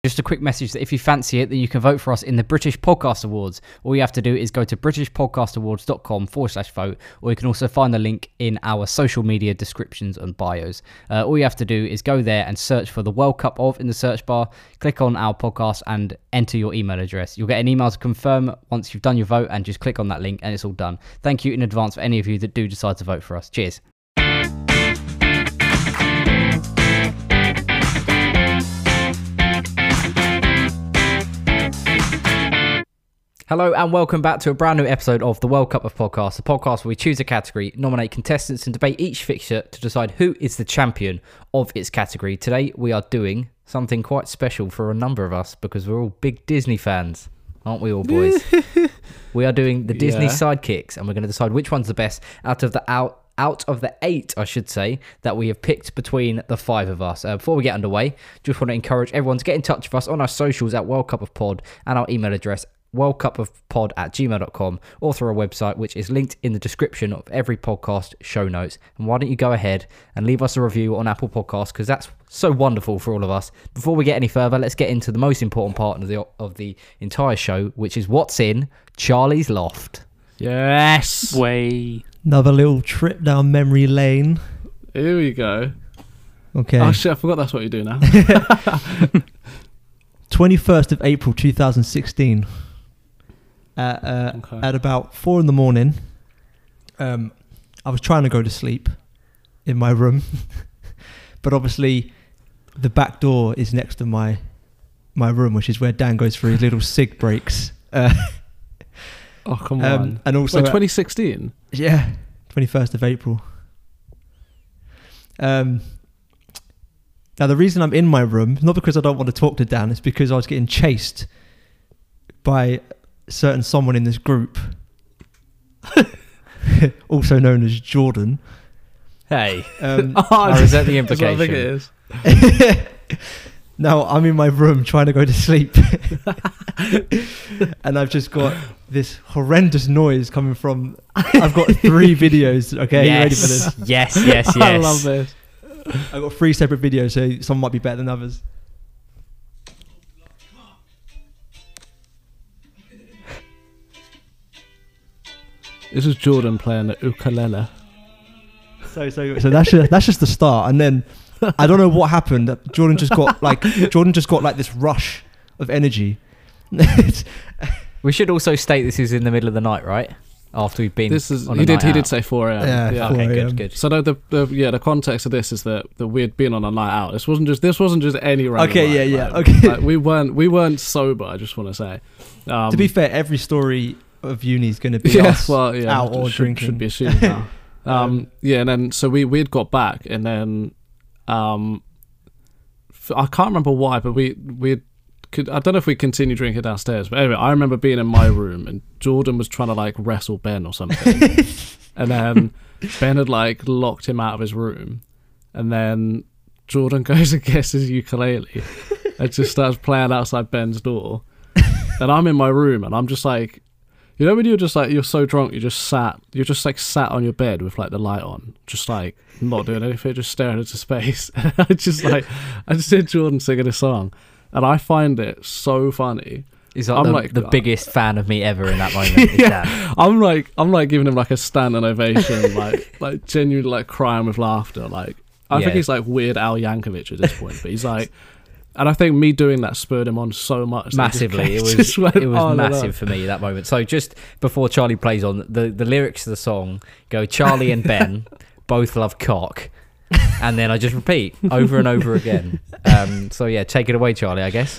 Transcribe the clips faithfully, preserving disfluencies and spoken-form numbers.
Just a quick message that if you fancy it, then you can vote for us in the British Podcast Awards. All you have to do is go to britishpodcastawards.com forward slash vote, or you can also find the link in our social media descriptions and bios. Uh, all you have to do is go there and search for the World Cup of in the search bar, click on our podcast and enter your email address. You'll get an email to confirm once you've done your vote, and just click on that link and it's all done. Thank you in advance for any of you that do decide to vote for us. Cheers. Hello and welcome back to a brand new episode of the World Cup of Podcast, the podcast where we choose a category, nominate contestants and debate each fixture to decide who is the champion of its category. Today we are doing something quite special for a number of us because we're all big Disney fans, aren't we all, boys? We are doing the Disney yeah. sidekicks, and we're going to decide which one's the best out of the out out of the eight, I should say, that we have picked between the five of us. Uh, before we get underway, just want to encourage everyone to get in touch with us on our socials at World Cup of Pod and our email address worldcupofpod at gmail dot com, or through our website, which is linked in the description of every podcast show notes. And why don't you go ahead and leave us a review on Apple Podcasts, because that's so wonderful for all of us. Before we get any further, let's get into the most important part of the of the entire show, which is what's in Charlie's Loft. Yes, way another little trip down memory lane. Here we go. Okay. Oh shit, I forgot that's what you do now. twenty-first of April two thousand sixteen. At, uh, okay. At about four in the morning, um, I was trying to go to sleep in my room, but obviously the back door is next to my my room, which is where Dan goes for his little cig breaks. Uh, oh come um, on! And also, Wait, twenty sixteen. Yeah, twenty-first of April. Um. Now the reason I'm in my room, not because I don't want to talk to Dan, it's because I was getting chased by certain someone in this group, also known as Jordan. Hey, um, oh, is that the implication? I think it is. Now I'm in my room trying to go to sleep, and I've just got this horrendous noise coming from. I've got three videos. Okay, yes. You ready for this? Yes, yes, yes. I love this. I've got three separate videos, so some might be better than others. This is Jordan playing the ukulele. So, so, so that's just, that's just the start, and then I don't know what happened. Jordan just got like Jordan just got like this rush of energy. We should also state this is in the middle of the night, right? After we've been, this is on he a did night he out. did say four a.m. Yeah, yeah. four Okay, a.m. good, good. So the, the, the yeah the context of this is that, that we had been on a night out. This wasn't just this wasn't just any random Okay, night, yeah, yeah, like, okay. Like, we weren't we weren't sober. I just want to say. Um, To be fair, every story of uni is going to be yeah, us well, yeah, out or should, drinking. should be assumed now. um, yeah, and then so we we'd got back, and then um, f- I can't remember why, but we we could I don't know if we continued drinking downstairs, but anyway, I remember being in my room and Jordan was trying to like wrestle Ben or something. And then Ben had like locked him out of his room, and then Jordan goes and gets his ukulele and just starts playing outside Ben's door. And I'm in my room, and I'm just like, you know when you're just like, you're so drunk, you just sat, you're just like sat on your bed with like the light on, just like not doing anything, just staring into space. And I just like, I just hear Jordan singing a song, and I find it so funny. He's like I'm the, like the biggest fan of me ever in that moment. Is yeah, Dan. I'm like, I'm like giving him like a standing ovation, like, like genuinely like crying with laughter. Like, I Yeah. think he's like Weird Al Yankovic at this point, but he's like, and I think me doing that spurred him on so much. Massively, it was just went it was on and massive on. for me that moment. So just before Charlie plays on, the the lyrics of the song go: Charlie and Ben both love cock, and then I just repeat over and over again. Um, so yeah, take it away, Charlie, I guess.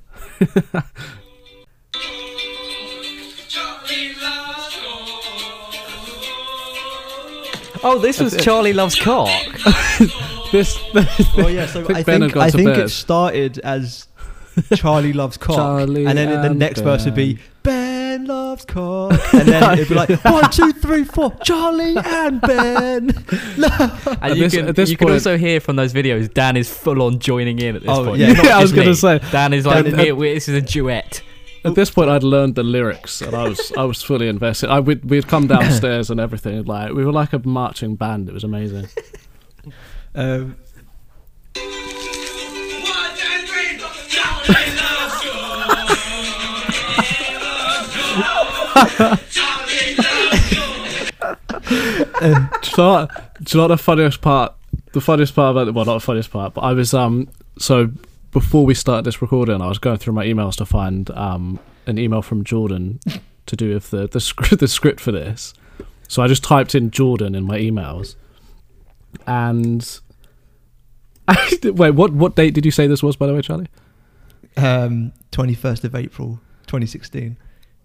Oh, this was Charlie Loves Cock. this, this, Well, yeah. So I Ben had think gone I to think bed. it started as Charlie loves cock, Charlie and then the and next verse would be Ben. Ben loves cock, and then it'd be like one, two, three, four, Charlie and Ben. And At you this- can at this you can point- also hear from those videos, Dan is full on joining in at this Oh, point. yeah. It's not Yeah, I was just gonna me. say. Dan is like, Dan- "Here, we- this is a duet. At this point, I'd learned the lyrics, and I was I was fully invested. I we'd, we'd come downstairs and everything. Like we were like a marching band. It was amazing. Um, One, two, three, four, Charlie um, do, you know what, do you know what the funniest part? The funniest part about it, well, not the funniest part, but I was um. So before we started this recording, I was going through my emails to find um an email from Jordan to do with the the script the script for this. So I just typed in Jordan in my emails, and wait, what what date did you say this was, by the way, Charlie? Um, twenty-first of April, twenty sixteen.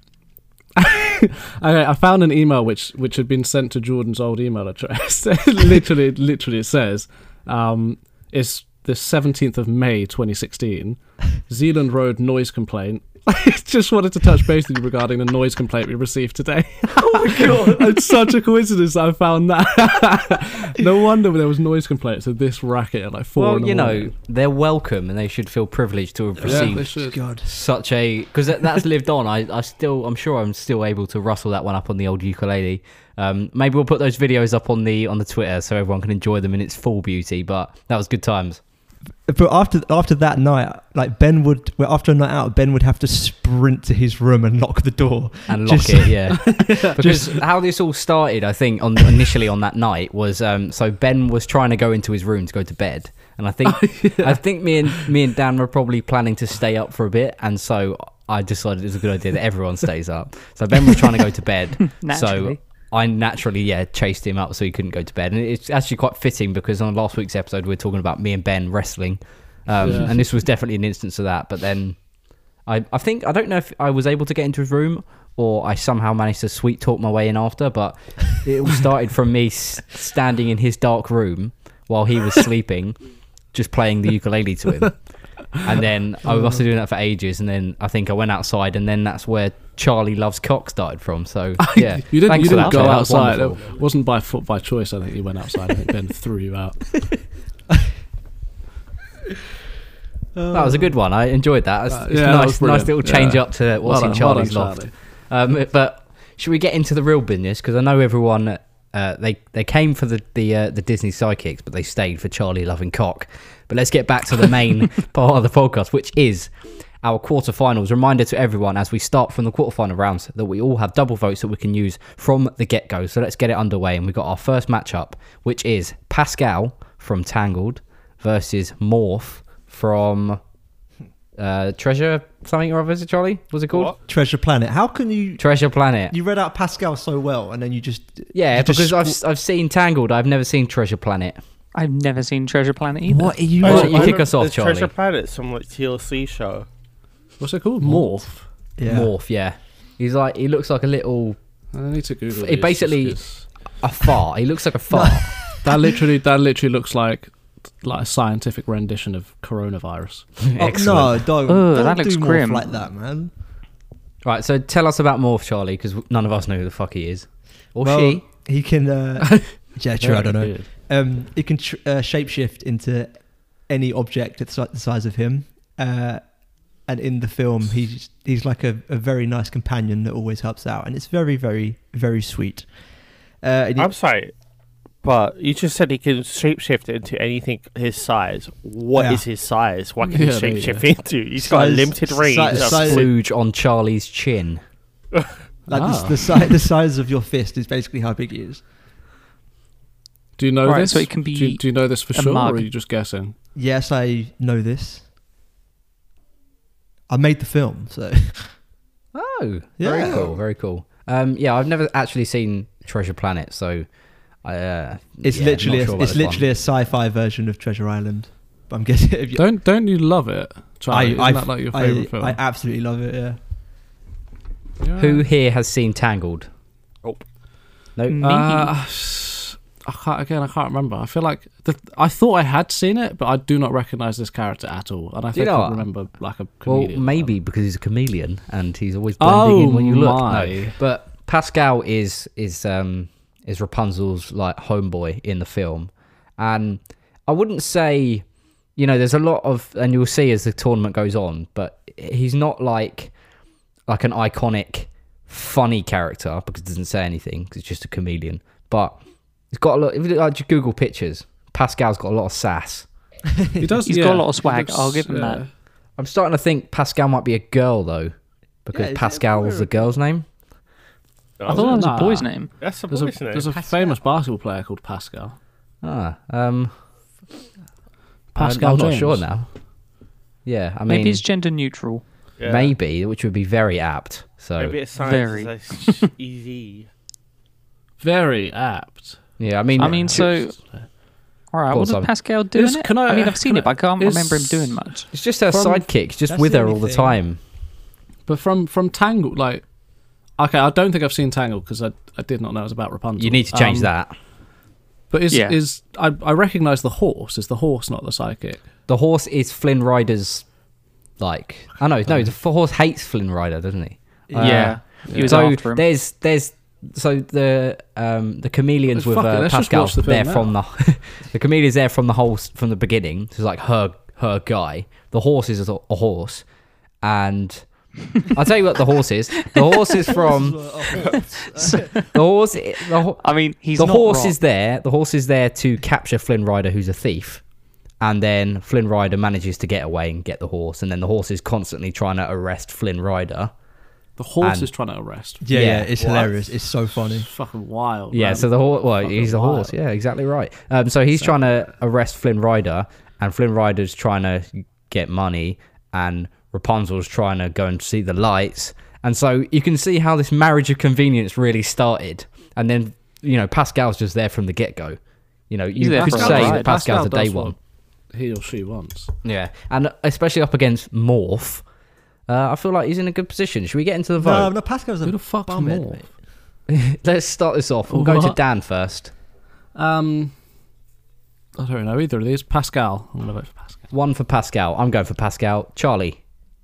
Okay, I found an email which which had been sent to Jordan's old email address. literally, literally, it says, um, "It's the seventeenth of May, twenty sixteen. Zealand Road noise complaint. Just wanted to touch base with you regarding the noise complaint we received today." Oh my god! It's such a coincidence I found that. No wonder there was noise complaints of this racket at like four. Well, in the you know, morning. they're welcome and they should feel privileged to have Yeah, received they should. God. such a, because that, that's lived on. I, I still, I'm sure I'm still able to rustle that one up on the old ukulele. Um, maybe we'll put those videos up on the on the Twitter so everyone can enjoy them in its full beauty. But that was good times. But after after that night, like Ben would, well, after a night out, Ben would have to sprint to his room and lock the door And lock Just- it, yeah. Because how this all started, I think, on initially on that night was um, so Ben was trying to go into his room to go to bed, and I think I think me and me and Dan were probably planning to stay up for a bit, and so I decided it was a good idea that everyone stays up. So Ben was trying to go to bed, so I naturally, yeah, chased him up so he couldn't go to bed. And it's actually quite fitting because on last week's episode, we were talking about me and Ben wrestling. Um, Yeah. And this was definitely an instance of that. But then I, I think, I don't know if I was able to get into his room or I somehow managed to sweet talk my way in after. But it all started from me s- standing in his dark room while he was sleeping, just playing the ukulele to him. And then I was also doing that for ages. And then I think I went outside, and then that's where Charlie Loves Cock started from. So yeah, you didn't, thanks you for didn't that, go Charlie. That was outside. wonderful. It wasn't by foot by choice. I think you went outside. I think Ben threw you out. That was a good one. I enjoyed that. It's, Uh, it's yeah, that nice, was brilliant. nice little change Yeah. up to what's Well in done, well Charlie's done, loft. Charlie. Um, but should we get into the real business? Because I know everyone uh, they they came for the the uh, the Disney sidekicks, but they stayed for Charlie Loving Cock. But let's get back to the main part of the podcast, which is our quarterfinals. Reminder to everyone as we start from the quarterfinal rounds that we all have double votes that we can use from the get-go. So let's get it underway. And we've got our first matchup, which is Pascal from Tangled versus Morph from uh, Treasure something or other. Is it, Charlie? What's it called? What? Treasure Planet. How can you? Treasure Planet. You read out Pascal so well, and then you just Yeah, you just because squ- I've I've seen Tangled. I've never seen Treasure Planet. I've never seen Treasure Planet either. What are you? Why Oh, don't you I kick remember us off, the Charlie? Treasure Planet, some like T L C show. What's it called? Morph. Yeah. Morph, yeah. He's like he looks like a little I need to Google It this, basically- just 'cause a fart. He looks like a fart. that literally that literally looks like like a scientific rendition of coronavirus. Oh, Excellent. no, don't. Ugh, don't that looks do Morph grim. like that, man. Right, so tell us about Morph, Charlie, because none of us know who the fuck he is or well, she. He can. Uh, yeah, true. I don't know. Weird. Um, he can tr- uh, shapeshift into any object that's like the size of him. Uh, and in the film, he's he's like a, a very nice companion that always helps out, and it's very, very, very sweet. Uh, and he- I'm sorry, but you just said he can shapeshift into anything his size. What is Yeah. his size? What can Yeah, he there you shapeshift go. into? He's got a Size- limited range. size- of- size- Splooge on Charlie's chin. like Ah. the, the, si- the size of your fist is basically how big he is. Do you know Right, this? so it can do, you, be do you know this for a sure, mug. or are you just guessing? Yes, I know this. I made the film, so Oh, Yeah. very cool, very cool. Um, yeah, I've never actually seen Treasure Planet, so I, uh, it's yeah, literally not a, sure about it's this one. literally a sci-fi version of Treasure Island. But I'm guessing if you, Don't don't you love it, Charlie? Isn't that like your I, favorite film? I absolutely love it. Yeah. Yeah. Who here has seen Tangled? Nope. No. Me. Uh, I can't, again, I can't remember. I feel like the, I thought I had seen it, but I do not recognize this character at all. And I Do you think know I what? remember like a Well, comedian. maybe because he's a chameleon and he's always blending Oh in when you look. my. No, but Pascal is is um is Rapunzel's like homeboy in the film, and I wouldn't say, you know, there's a lot of, and you'll see as the tournament goes on, but he's not like like an iconic funny character because he doesn't say anything because it's just a chameleon. But he's got a lot. If you like, just Google pictures, Pascal's got a lot of sass. He does. He's yeah, got a lot of he swag, looks- I'll give him yeah. that. I'm starting to think Pascal might be a girl though, because Yeah, is it- Pascal is the girl's name. I thought that was Nah. a boy's name. That's a There's a, boy's name. there's a famous basketball player called Pascal. Ah, um, Pascal I'm not James. sure now. Yeah, I mean, Maybe it's gender neutral. Yeah. maybe, which would be very apt. So Maybe it's science. Very. Very easy. Very apt. yeah, I mean, I mean, so all right. Go on, What does Simon. Pascal do Is- in it? can I- I mean, I've seen can it, but I can't is- remember him doing much. it's just her from- sidekick, just That's with the her only all the thing. time. But from from Tangled, like, okay, I don't think I've seen Tangled because I I did not know it was about Rapunzel. You need to change Um, that. But is Yeah. is I I recognise the horse? Is the horse not the sidekick? The horse is Flynn Rider's, like, I know, no, the horse hates Flynn Rider, doesn't he? Uh, yeah, he was so after him. there's there's so the um the chameleons Let's with fuck it, uh, let's just Pascal watch the film there now. from the the chameleons there from the whole from the beginning. So it's like her her guy. The horse is a, a horse, and I'll tell you what the horse is. The horse is from the horse. The, ho- I mean, he's the not horse wrong. is there. The horse is there to capture Flynn Rider, who's a thief. And then Flynn Rider manages to get away and get the horse. And then the horse is constantly trying to arrest Flynn Rider. The horse And- is trying to arrest. Yeah, Yeah. yeah, it's What? hilarious. It's so funny. It's fucking wild. Yeah, man. so the horse. Well, Fucking he's a wild. horse. Yeah, exactly right. Um, so he's trying to arrest Flynn Rider, and Flynn Rider's trying to get money, and Rapunzel's trying to go and see the lights. And so you can see how this marriage of convenience really started. And then, you know, Pascal's just there from the get go. You know, you there could for a say ride. that Pascal's a Pascal day does one. what he or she wants. Yeah, and especially up against Morph, uh, I feel like he's in a good position. Should we get into the No, vote? no, Pascal's a Who the fuck's bumhead, more? mate. Let's start this off. We'll go to What? Dan first. Um, I don't know either of these. Pascal. I'm gonna vote for Pascal. One for Pascal. I'm going for Pascal. Charlie.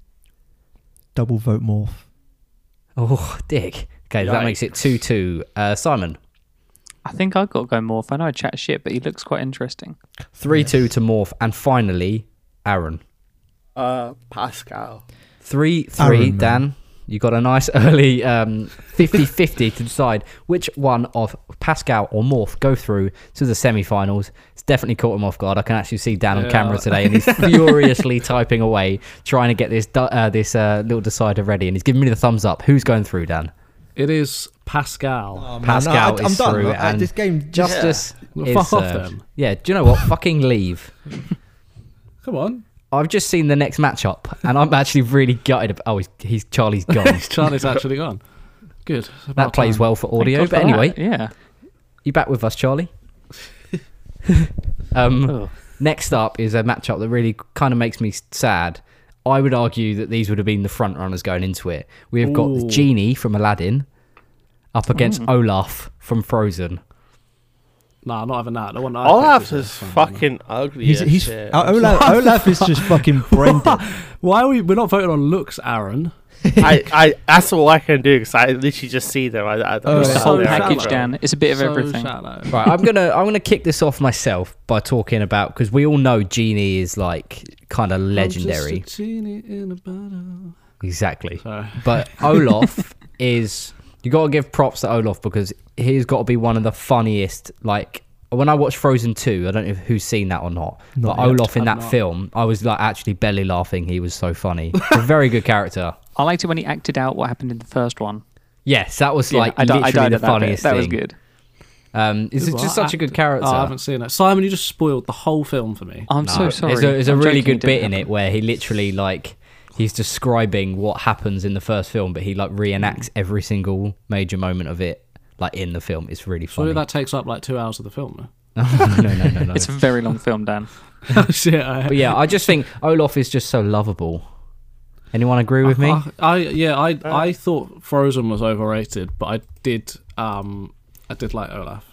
Double vote morph. Oh, dick. Okay, that Yikes. makes it two two. Uh, Simon. I think I've got to go Morph. I know I chat shit, but he looks quite interesting. three two to Morph. And finally, Aaron. Uh, Pascal. three three, Aaron, man. Dan. You got a nice early um, fifty-fifty to decide which one of Pascal or Morph go through to the semi-finals. It's definitely caught him off guard. I can actually see Dan on Yeah. camera today, and he's furiously typing away, trying to get this du- uh, this uh, little decider ready, and he's giving me the thumbs up. Who's going through, Dan? It is Pascal. Oh, man, Pascal no, I, I'm is done. through, I- and this game Justice Well, is fuck off served. then. Yeah, do you know what? Fucking leave. Come on. I've just seen the next matchup, and I'm actually really gutted. About, oh, he's, he's Charlie's gone. Charlie's actually gone. Good. It's That about plays time. well for Thank audio. God But for anyway, that, yeah. you back with us, Charlie? um, Oh. next up is a matchup that really kind of makes me sad. I would argue that these would have been the front runners going into it. We have got the Ooh. Genie from Aladdin up against Olaf from Frozen. Nah, not having that. The one I Olaf picked is a fun one. fucking ugly. He's, as he's shit. uh, Olaf, Olaf is just fucking brain dead. Why are we? We're not voting on looks, Aaron. I, I, that's all I can do because I literally just see them. I, I don't Oh, know it's It's the the so whole how they're package, shallow. Dan. It's a bit of So everything. shallow. Right, I'm gonna I'm gonna kick this off myself by talking about, because we all know Genie is like kind of legendary. I'm just a genie in a bottle. Exactly. Sorry. But Olaf is, you got to give props to Olaf, because he's got to be one of the funniest. Like, when I watched Frozen two, I don't know who's seen that or not, Not but yet. Olaf in I've that not. film, I was like actually belly laughing. He was so funny. He's a very good character. I liked it when he acted out what happened in the first one. Yes, that was Yeah, like I, di- I literally died the at that bit. funniest That thing. was good. Um, it's What? just such a good character. Oh, I haven't seen it. Simon, you just spoiled the whole film for me. I'm No, so sorry. There's a, there's a I'm really joking, good bit didn't in it happen. where he literally like he's describing what happens in the first film, but he like reenacts every single major moment of it like in the film. It's really funny. Surely that takes up like two hours of the film. no, no, no, no, no. It's a very long film, Dan. Oh shit! I, But yeah, I just think Olaf is just so lovable. Anyone agree with me? I, I yeah, I I thought Frozen was overrated, but I did um I did like Olaf.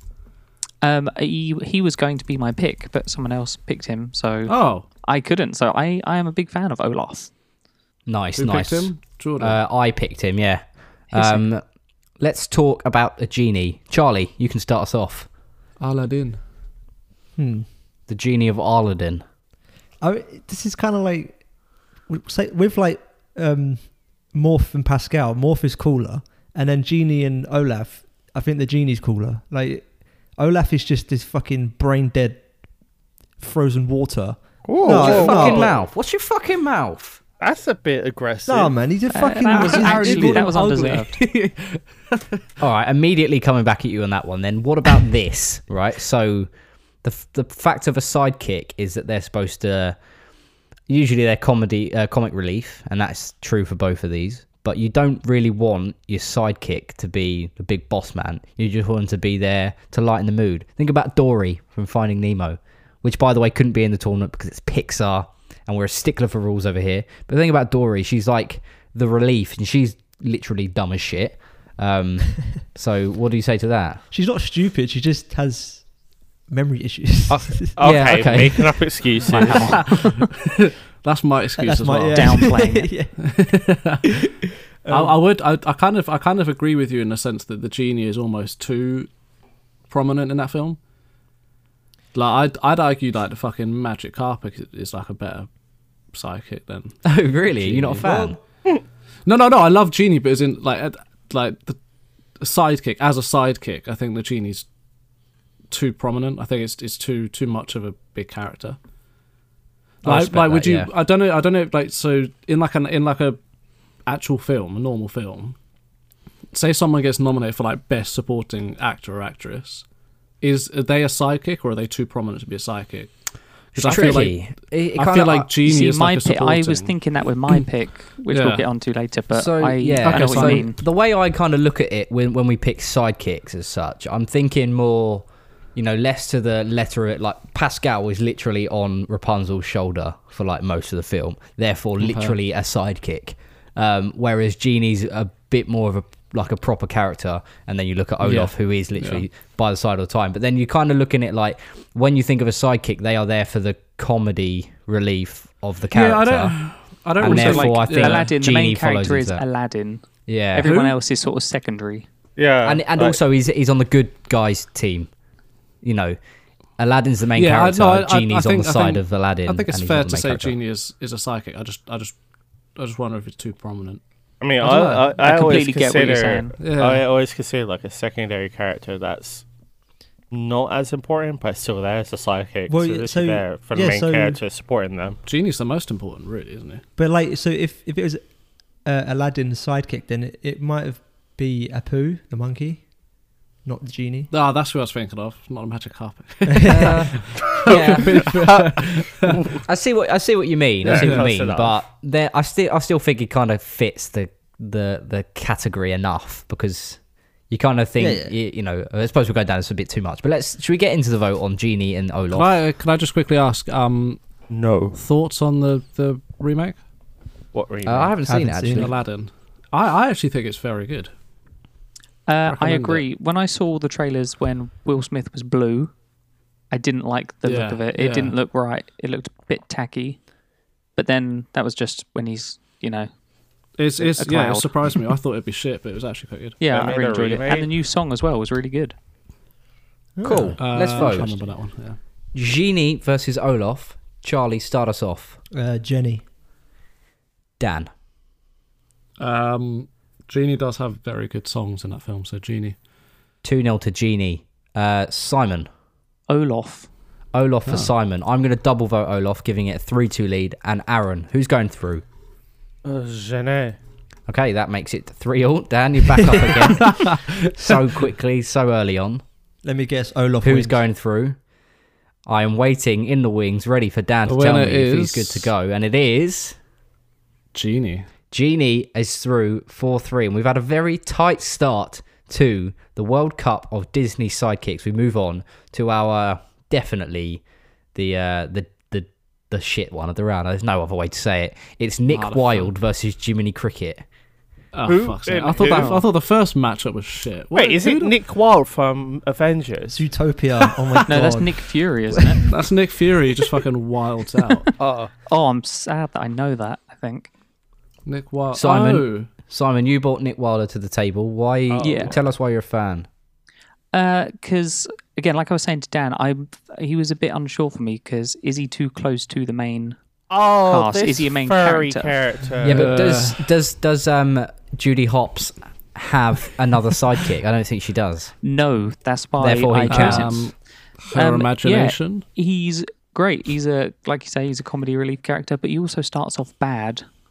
Um, he, he was going to be my pick, but someone else picked him, so Oh, I couldn't. So I, I am a big fan of Olaf. Nice, who nice. picked him? Jordan. Uh, I picked him. Yeah. Hissing. Um, let's talk about the genie. Charlie, you can start us off. Aladdin. Hmm. The genie of Aladdin. I, this is kind of like with- say with like um, Morph and Pascal. Morph is cooler, and then Genie and Olaf. I think the Genie's cooler. Like Olaf is just this fucking brain dead, frozen water. Whoa, No, What's your no, fucking but- mouth? What's your fucking mouth? That's a bit aggressive. No, man, he did Uh, fucking. that was he- he actually called that him was ugly. undeserved. All right, immediately coming back at you on that one. Then what about this? Right, so the f- the fact of a sidekick is that they're supposed to. Usually they're comedy, uh, comic relief, and that's true for both of these. But you don't really want your sidekick to be the big boss man. You just want him to be there to lighten the mood. Think about Dory from Finding Nemo, which, by the way, couldn't be in the tournament because it's Pixar, and we're a stickler for rules over here. But the thing about Dory, she's like the relief, and she's literally dumb as shit. Um, so what do you say to that? She's not stupid. She just has memory issues. Okay, Yeah, okay. making up excuses. That's my excuse That's as my well. yeah. Downplaying it. yeah. I, I would. I, I kind of. I kind of agree with you in the sense that the genie is almost too prominent in that film. Like, I'd, I'd argue like the fucking magic carpet is like a better sidekick than. Oh, really? You're not a fan? No, no, no. I love Genie, but as in like, uh, like the sidekick as a sidekick. I think the genie's too prominent. I think it's it's too too much of a big character. I Like, respect like, would that, you? yeah. I don't know. I don't know. Like, so in like an in like a actual film, a normal film. Say someone gets nominated for like best supporting actor or actress. Is are they a sidekick or are they too prominent to be a sidekick? It's I feel tricky. like It- it I kinda- feel like Genie See, is my like a pick. I was supporting- thinking that with my pick, which Yeah. we'll get onto later. But so I, yeah, I know Okay, what so- you mean. the way I kind of look at it when when we pick sidekicks as such, I'm thinking more, you know, less to the letter of it. Like Pascal is literally on Rapunzel's shoulder for like most of the film, therefore literally a sidekick. Um, whereas Genie's a bit more of a like a proper character, and then you look at Olaf, Yeah. who is literally Yeah. by the side of the time. But then you kind of looking at it like when you think of a sidekick, they are there for the comedy relief of the character. Yeah, I don't. I don't And really therefore, like. I think- yeah. Aladdin, the Genie main follows character is into that. Aladdin. Yeah, Everyone Who? else is sort of secondary. Yeah, and and like- also he's he's on the good guys team. You know, Aladdin's the main Yeah, I- character. no, I- I- Genie's I on think- the I side think- of Aladdin. I think it's and he's fair on the to main say character. Genie is, is a psychic. I just I just I just wonder if it's too prominent. I mean, I, I don't know. I, I, I always completely get what you're consider. saying. Yeah. I always consider like a secondary character that's not as important, but still there as a sidekick. Well, so yeah, it's so- there for the yeah, main so- character supporting them. Genie's the most important, really, isn't he? But like, so if if it was uh, Aladdin's sidekick, then it, it might have be Apu, the monkey, not the genie. Ah, that's who I was thinking of. Not a magic carpet. yeah, I see what I see what you mean. I see what you Close mean, enough. but there, I still I still think it kind of fits the the the category enough because you kind of think Yeah, yeah. You, you know. I suppose we're going down this a bit too much, but let's should we get into the vote on Genie and Can Olaf? I can I just quickly ask um No. thoughts on the the remake What remake? Uh, I haven't seen Haven't it seen actually. it. Aladdin? I I actually think it's very good. Uh, I Recommend agree. When I saw the trailers when Will Smith was blue, I didn't like the Yeah, look of it. It yeah. didn't look right. It looked a bit tacky. But then that was just when he's, you know, It's it's A yeah. It cloud. surprised me. I thought it'd be shit, but it was actually quite good. yeah, They I made really a enjoyed it. remake. And the new song as well was really good. Cool. Ah. Let's Uh, I'm vote. trying to remember that one. Yeah. Genie versus Olaf. Charlie, start us off. Uh, Jenny. Dan. Um, Genie does have very good songs in that film. So Genie. two nil to Genie. Uh, Simon. Olaf. Olaf for Oh. Simon. I'm going to double vote Olaf, giving it a three two lead. And Aaron, who's going through? Uh, Genet. Okay, that makes it three all. Dan, you're back up again. So quickly, so early on. Let me guess. Olaf. Who's wins. going through? I am waiting in the wings, ready for Dan to The tell me winner if he's is- good to go. And it is... Genie. Genie is through four three. And we've had a very tight start to the World Cup of Disney sidekicks. We move on to our... Definitely the uh, the the the shit one of the round. There's no other way to say it. It's Nick Ah, the Wilde versus Jiminy Cricket. Oh Who? fuck's sake! And I thought who? that I thought the first matchup was shit. What- Wait, is who it the- Nick Wilde from Avengers? Zootopia. Oh my god. No, that's Nick Fury, isn't it? That's Nick Fury. He just fucking wilds out. Oh, Oh, I'm sad that I know that, I think. Nick Wilde. Simon. Oh. Simon, you brought Nick Wilder to the table. Why? Oh. Yeah. Tell us why you're a fan. Because, again, like I was saying to Dan, I he was a bit unsure for me because is he too close to the main... oh Cast. this Is he a main furry character? character? Yeah, but Uh. does does does um Judy Hopps have another sidekick? I don't think she does. No, that's why Therefore I he chose him. Um, her Um, yeah. imagination. He's great. He's a, like you say, he's a comedy relief character, but he also starts off bad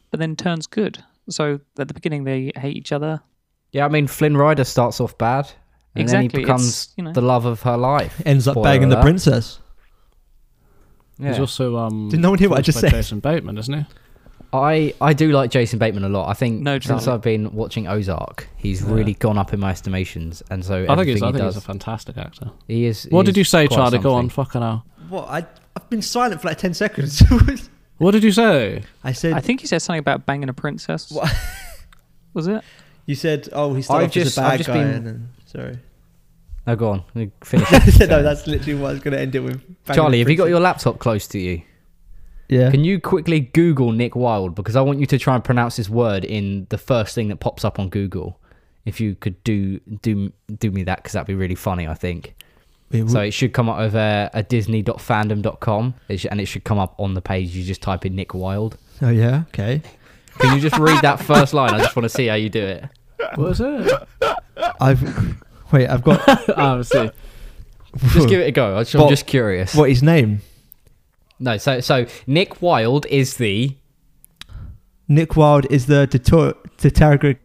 but then turns good. So at the beginning they hate each other. Yeah, I mean, Flynn Rider starts off bad, and Exactly, then he becomes it's, you know- the love of her life. Ends up Spoiler banging the alert. princess. Yeah. He's also um. Did no one hear what I just voiced by said? Jason Bateman, isn't he? I, I do like Jason Bateman a lot. I think No, since Charlie. I've been watching Ozark, he's Yeah. really gone up in my estimations, and so I think everything he's. I he think does, he's a fantastic actor. he is. What he did you is say, quite Charlie? Go something. on, fucking hell. What? I I've been silent for like ten seconds. What did you say? I said. I think he said something about banging a princess. What? Was it? You said, "Oh, he started I've off as just- a I've bad just guy." been- And then, sorry. No, go on. Finish. I said, no, that's literally what I was going to end it with. Banging Charlie, a have you got princess. your laptop close to you? Yeah. Can you quickly Google Nick Wilde, because I want you to try and pronounce this word in the first thing that pops up on Google. If you could do do do me that, because that'd be really funny, I think. Wait, So it should come up over a disney dot fandom dot com, it sh- and it should come up on the page. You just type in Nick Wilde. oh yeah. Okay. Can you just read that first line? I just want to see how you do it. What is it? I've wait. I've got. oh, see. Just give it a go. I just, I'm What- just curious. What his name? No, so so Nick Wilde is the Nick Wilde is the detor- detergr-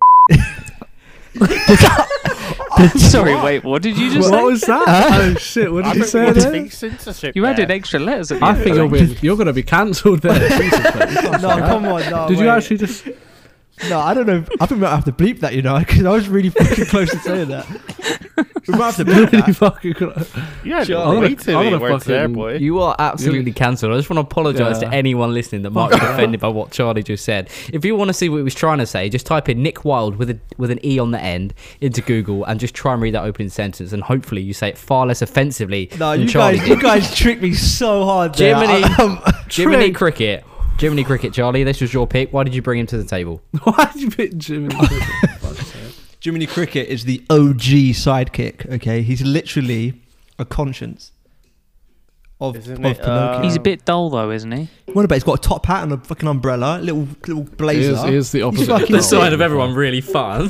Sorry, wait, what did you just What say? was that? Huh? Oh shit! What I did you think say we there? speak censorship You there. added extra letters at the I end. think you're being, you're going to be cancelled there. Jesus, mate. You can't No, say that. come on. No, Did you wait. actually just? No, I don't know. I think we might have to bleep that, you know, because I was really fucking close to saying that. We might have to bleep Really that. fucking. You had I'm way gonna- too I'm many gonna words there, fucking- boy. You are absolutely cancelled. I just want to apologise Yeah. to anyone listening that might be offended by what Charlie just said. If you want to see what he was trying to say, just type in Nick Wilde with a with an E on the end into Google and just try and read that opening sentence, and hopefully you say it far less offensively No, than you Charlie guys, you did. guys tricked me so hard there. Jiminy, I- um, Jiminy tricked. Cricket. Jiminy Cricket, Charlie, this was your pick. Why did you bring him to the table? Why did you pick Jimmy? Jiminy Cricket is the O G sidekick, okay? He's literally a conscience of, of Isn't it, Pinocchio. uh, He's a bit dull though, isn't he? What about he's got a top hat and a fucking umbrella, little little He blazer. is, he is the opposite. fucking of The sign Charlie. of everyone really fun.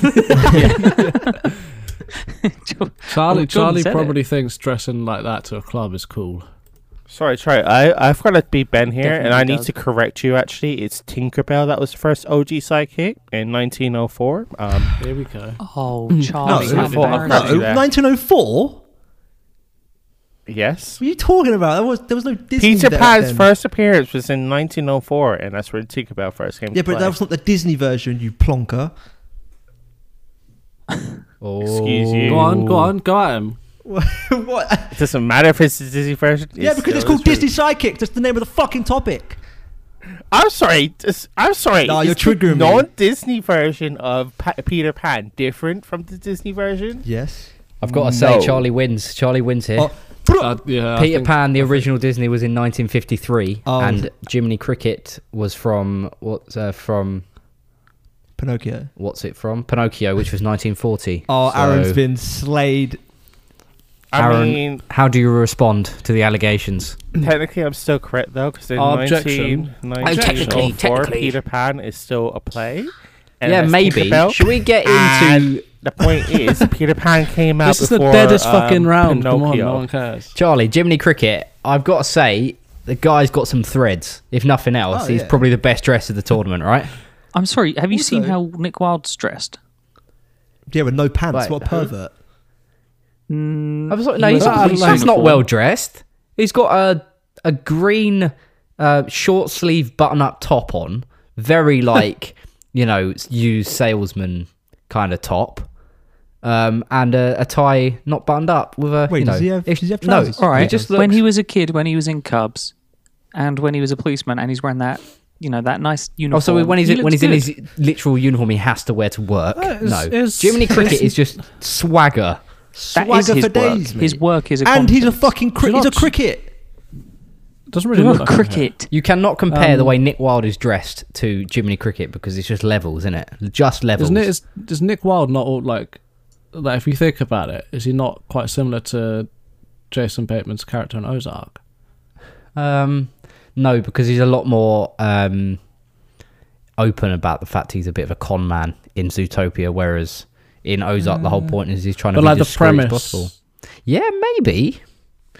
Charlie, Well, John Charlie said probably thinks dressing like that to a club is cool. Sorry, sorry. I I've got to be Ben here, Definitely and I need does. to correct you. Actually, it's Tinkerbell that was the first O G sidekick in nineteen oh four. Um, Here we go. Oh, No, Charlie, No, how I thought I embarrassing. corrected you there. nineteen oh four? yes. What are you talking about? There was there was no Disney Peter back Pan's then. first appearance was in nineteen oh four, and that's where Tinkerbell first came Yeah, to but play. that was not the Disney version, you plonker. Oh. Excuse you. Go on, go on, go at him. what? It doesn't matter if it's the Disney version. Yeah, because it's still called true. Disney Sidekick. That's the name of the fucking topic. I'm sorry. this- I'm sorry. No, is you're the triggering me. non-Disney version of pa- Peter Pan different from the Disney version? Yes. I've got to say, No. Charlie wins. Charlie wins here. Oh, Uh, yeah, I Peter think- Pan, the original Disney, was in nineteen fifty-three, Oh. and Jiminy Cricket was from what? Uh, from Pinocchio. what's it from? Pinocchio, which was nineteen forty. Oh, So, Aaron's been slayed. I Aaron- mean, How do you respond to the allegations? technically, I'm still correct though, because in Objection. nineteen technically, oh four, technically. Peter Pan is still a play. and Yeah, that's maybe. Tinkerbell. Should we get into? And the point is, Peter Pan came out This is the before deadest um, fucking round. Come on, Pinocchio. no one cares. Charlie, Jiminy Cricket, I've got to say, the guy's got some threads. If nothing else, Oh, he's yeah. probably the best dressed of the tournament, right? I'm sorry, have you Also- seen how Nick Wilde's dressed? Yeah, with no pants. Wait, what a who? pervert. Mm, I was like, he no, he's was not, a that's police not uniform. well dressed. He's got a a green uh, short sleeve button up top on, very like you know used salesman kind of top, um, and a, a tie not buttoned up with a. Wait, you know, does he have- if- does he have no, trousers? All right. He just when looks- he was a kid, when he was in Cubs, and when he was a policeman, and he's wearing that, you know, that nice uniform. Oh, so when he's he when looks he's in good. his literal uniform, he has to wear to work. Uh, it's- no, it's- Jiminy Cricket is just swagger. that Swagger is his for work. days, His mate. work is a And he's a conscience. fucking cri- Do you he's a not- cricket. Doesn't really You're look a like him. cricket. You cannot compare the Um, way Nick Wilde is dressed to Jiminy Cricket because it's just levels, isn't it? Just levels. Isn't it? Is, is Nick Wilde not all like, like? If you think about it, is he not quite similar to Jason Bateman's character in Ozark? Um, no, because he's a lot more um, open about the fact he's a bit of a con man in Zootopia, whereas in Ozark the whole point is he's trying to But be like the discreet as premise, possible. Yeah, maybe.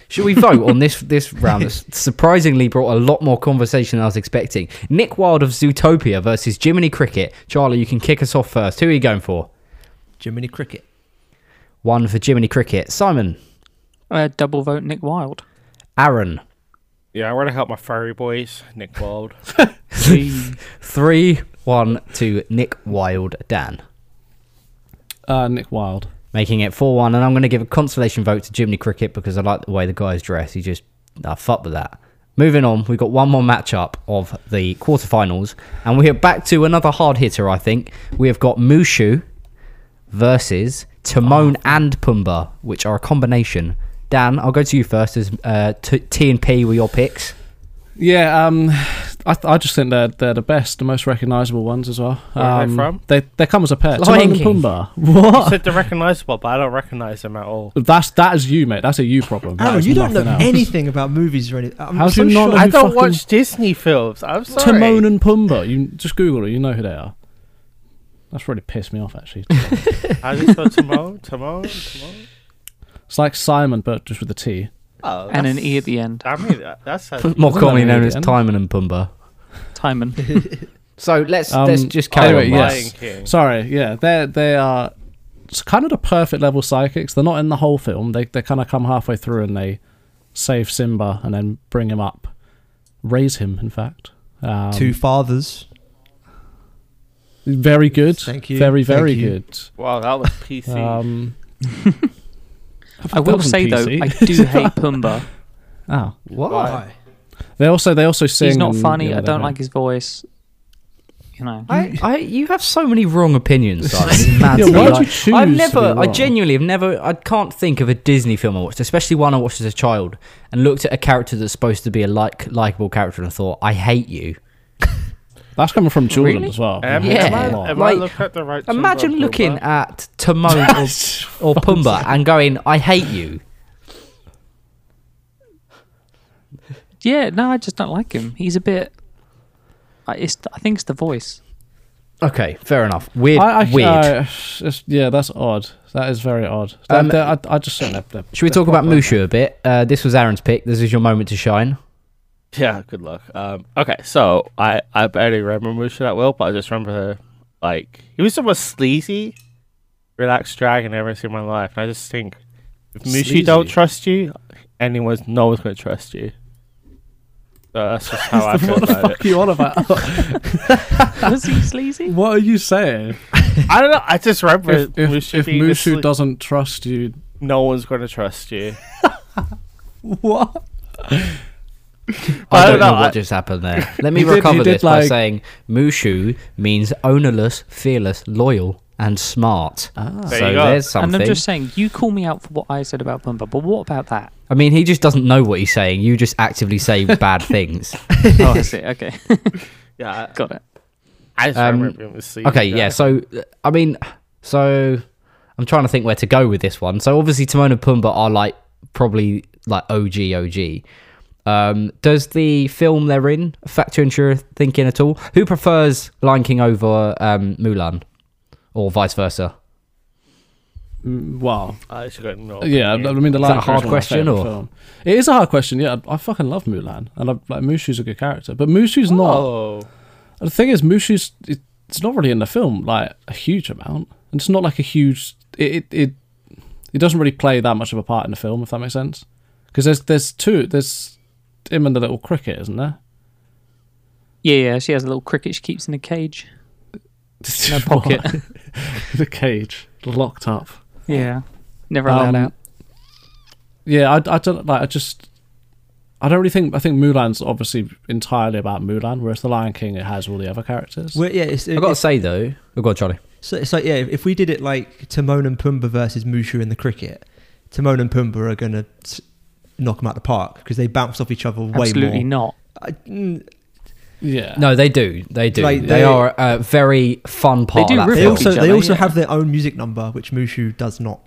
Should we vote on this this round? That's surprisingly brought a lot more conversation than I was expecting. Nick Wilde of Zootopia versus Jiminy Cricket. Charlie, you can kick us off first. Who are you going for? Jiminy Cricket. One for Jiminy Cricket. Simon. Uh, double vote Nick Wilde. Aaron. Yeah, I want to help my furry boys. Nick Wilde. Three. Three, one to Nick Wilde. Dan. Uh, Nick Wilde. Making it four one, and I'm going to give a consolation vote to Jiminy Cricket because I like the way the guy's dressed. He just, I fuck with that. Moving on, we've got one more matchup of the quarterfinals, and we are back to another hard hitter, I think. We have got Mushu versus Timon oh. and Pumbaa, which are a combination. Dan, I'll go to you first as uh, T-, T and P were your picks. Yeah, um, I th- I just think they're they're the best, the most recognisable ones as well. Where um, are they from? They they come as a pair. Lion Timon and Pumbaa. You What? said they're recognisable, but I don't recognise them at all. That's that is you, mate. That's a you problem. That Aaron, is you don't know nothing else. anything about movies or anything. I'm How so do you not shocked. know I who don't fucking- watch Disney films. I'm sorry. Timon and Pumbaa. You just Google it. You know who they are. That's really pissed me off, actually. How do you spell Timon? Timon? Timon? It's like Simon, but just with a T. Oh, And an that's- E at the end. I mean, that, that's how More Isn't commonly that known an as idiot? Timon and Pumbaa. Timon. So let's Um, let's just carry anyway, on. yes. Lion King. Sorry, yeah, they they are it's kind of the perfect level psychics. They're not in the whole film. They they kind of come halfway through and they save Simba and then bring him up, raise him. In fact, um, Two fathers. very good. Thank you. Very very Thank you. good. Wow, that was P C. Um, I will wasn't say P though, C. I do hate Pumbaa. oh, Why? they also they also sing. He's not and, funny. you know, I they don't have- like his voice. You know. I, I, you have so many wrong opinions, Simon. It's mad Yeah, to me. why'd you Like, choose I've to never, be I wrong? genuinely have never, I can't think of a Disney film I watched, especially one I watched as a child, and looked at a character that's supposed to be a like likable character and thought, I hate you. That's coming from children Really? as well. Am, Yeah. am I, A lot. am Like, I looking at the right Imagine Timon looking Pumbaa? at Timon or, or Pumbaa and going, I hate you. Yeah, no, I just don't like him. He's a bit. I, it's, I think it's the voice. Okay, fair enough. Weird, I, I, weird. uh, it's- yeah, that's odd. That is very odd. Um, They're- they're- I, I just think they're, they're, Should we they're talk about proper. Mushu a bit? Uh, this was Aaron's pick. This is your moment to shine. Yeah, good luck. Um, okay, so I, I barely remember Mushu that well, but I just remember her, like, he was the most sleazy, relaxed dragon I've ever seen in my life. And I just think, if Mushu Sleazy? don't trust you, anyone's, no one's going to trust you. So that's just how I feel What the about fuck are you on about? Was he sleazy? What are you saying? it. I don't know, I just remember If, if, Mushu if being the Mushu sle- doesn't trust you, no one's going to trust you. what? I I don't don't know know, what I- just happened there. Let me He did- recover he did this by like- saying Mushu means ownerless, fearless, loyal, and smart. Ah. There so you go. there's something. And I'm just saying, you call me out for what I said about Pumbaa, but what about that? I mean, he just doesn't know what he's saying. You just actively say bad things. Oh, I see. Okay, Yeah, got it. I just Um, remember him as sleazy. Okay, yeah. So, uh, I mean, so I'm trying to think where to go with this one. So obviously, Timon and Pumbaa are like probably like O G O G. Um, does the film they're in factor into your thinking at all? Who prefers Lion King over um, Mulan, or vice versa? Mm, Wow. I actually got no Yeah, I opinion. mean the Is Lion that a King hard is one of my question, favourite or- film. It is a hard question. Yeah, I, I fucking love Mulan, and I, like Mushu's a good character, but Mushu's not. Oh. The thing is, Mushu's it, it's not really in the film like a huge amount, and it's not like a huge. It it it, it doesn't really play that much of a part in the film, if that makes sense. Because there's there's two there's him and the little cricket, isn't there? Yeah, yeah. She has a little cricket she keeps in a cage, in her pocket. The cage locked up. Yeah, never allowed Um, out. Yeah, I, I don't like. I just I don't really think. I think Mulan's obviously entirely about Mulan, whereas the Lion King it has all the other characters. Well, yeah, it's, I've got to it's, say though, oh, go on, Charlie. so it's like yeah, if, if we did it like Timon and Pumbaa versus Mushu in the cricket, Timon and Pumbaa are gonna t- knock them out the park because they bounce off each other way Absolutely more. not. I, mm, Yeah. No, they do. They do. Like, they, they- are a very fun part do of that riff they film. off also each they other, also yeah. have their own music number, which Mushu does not.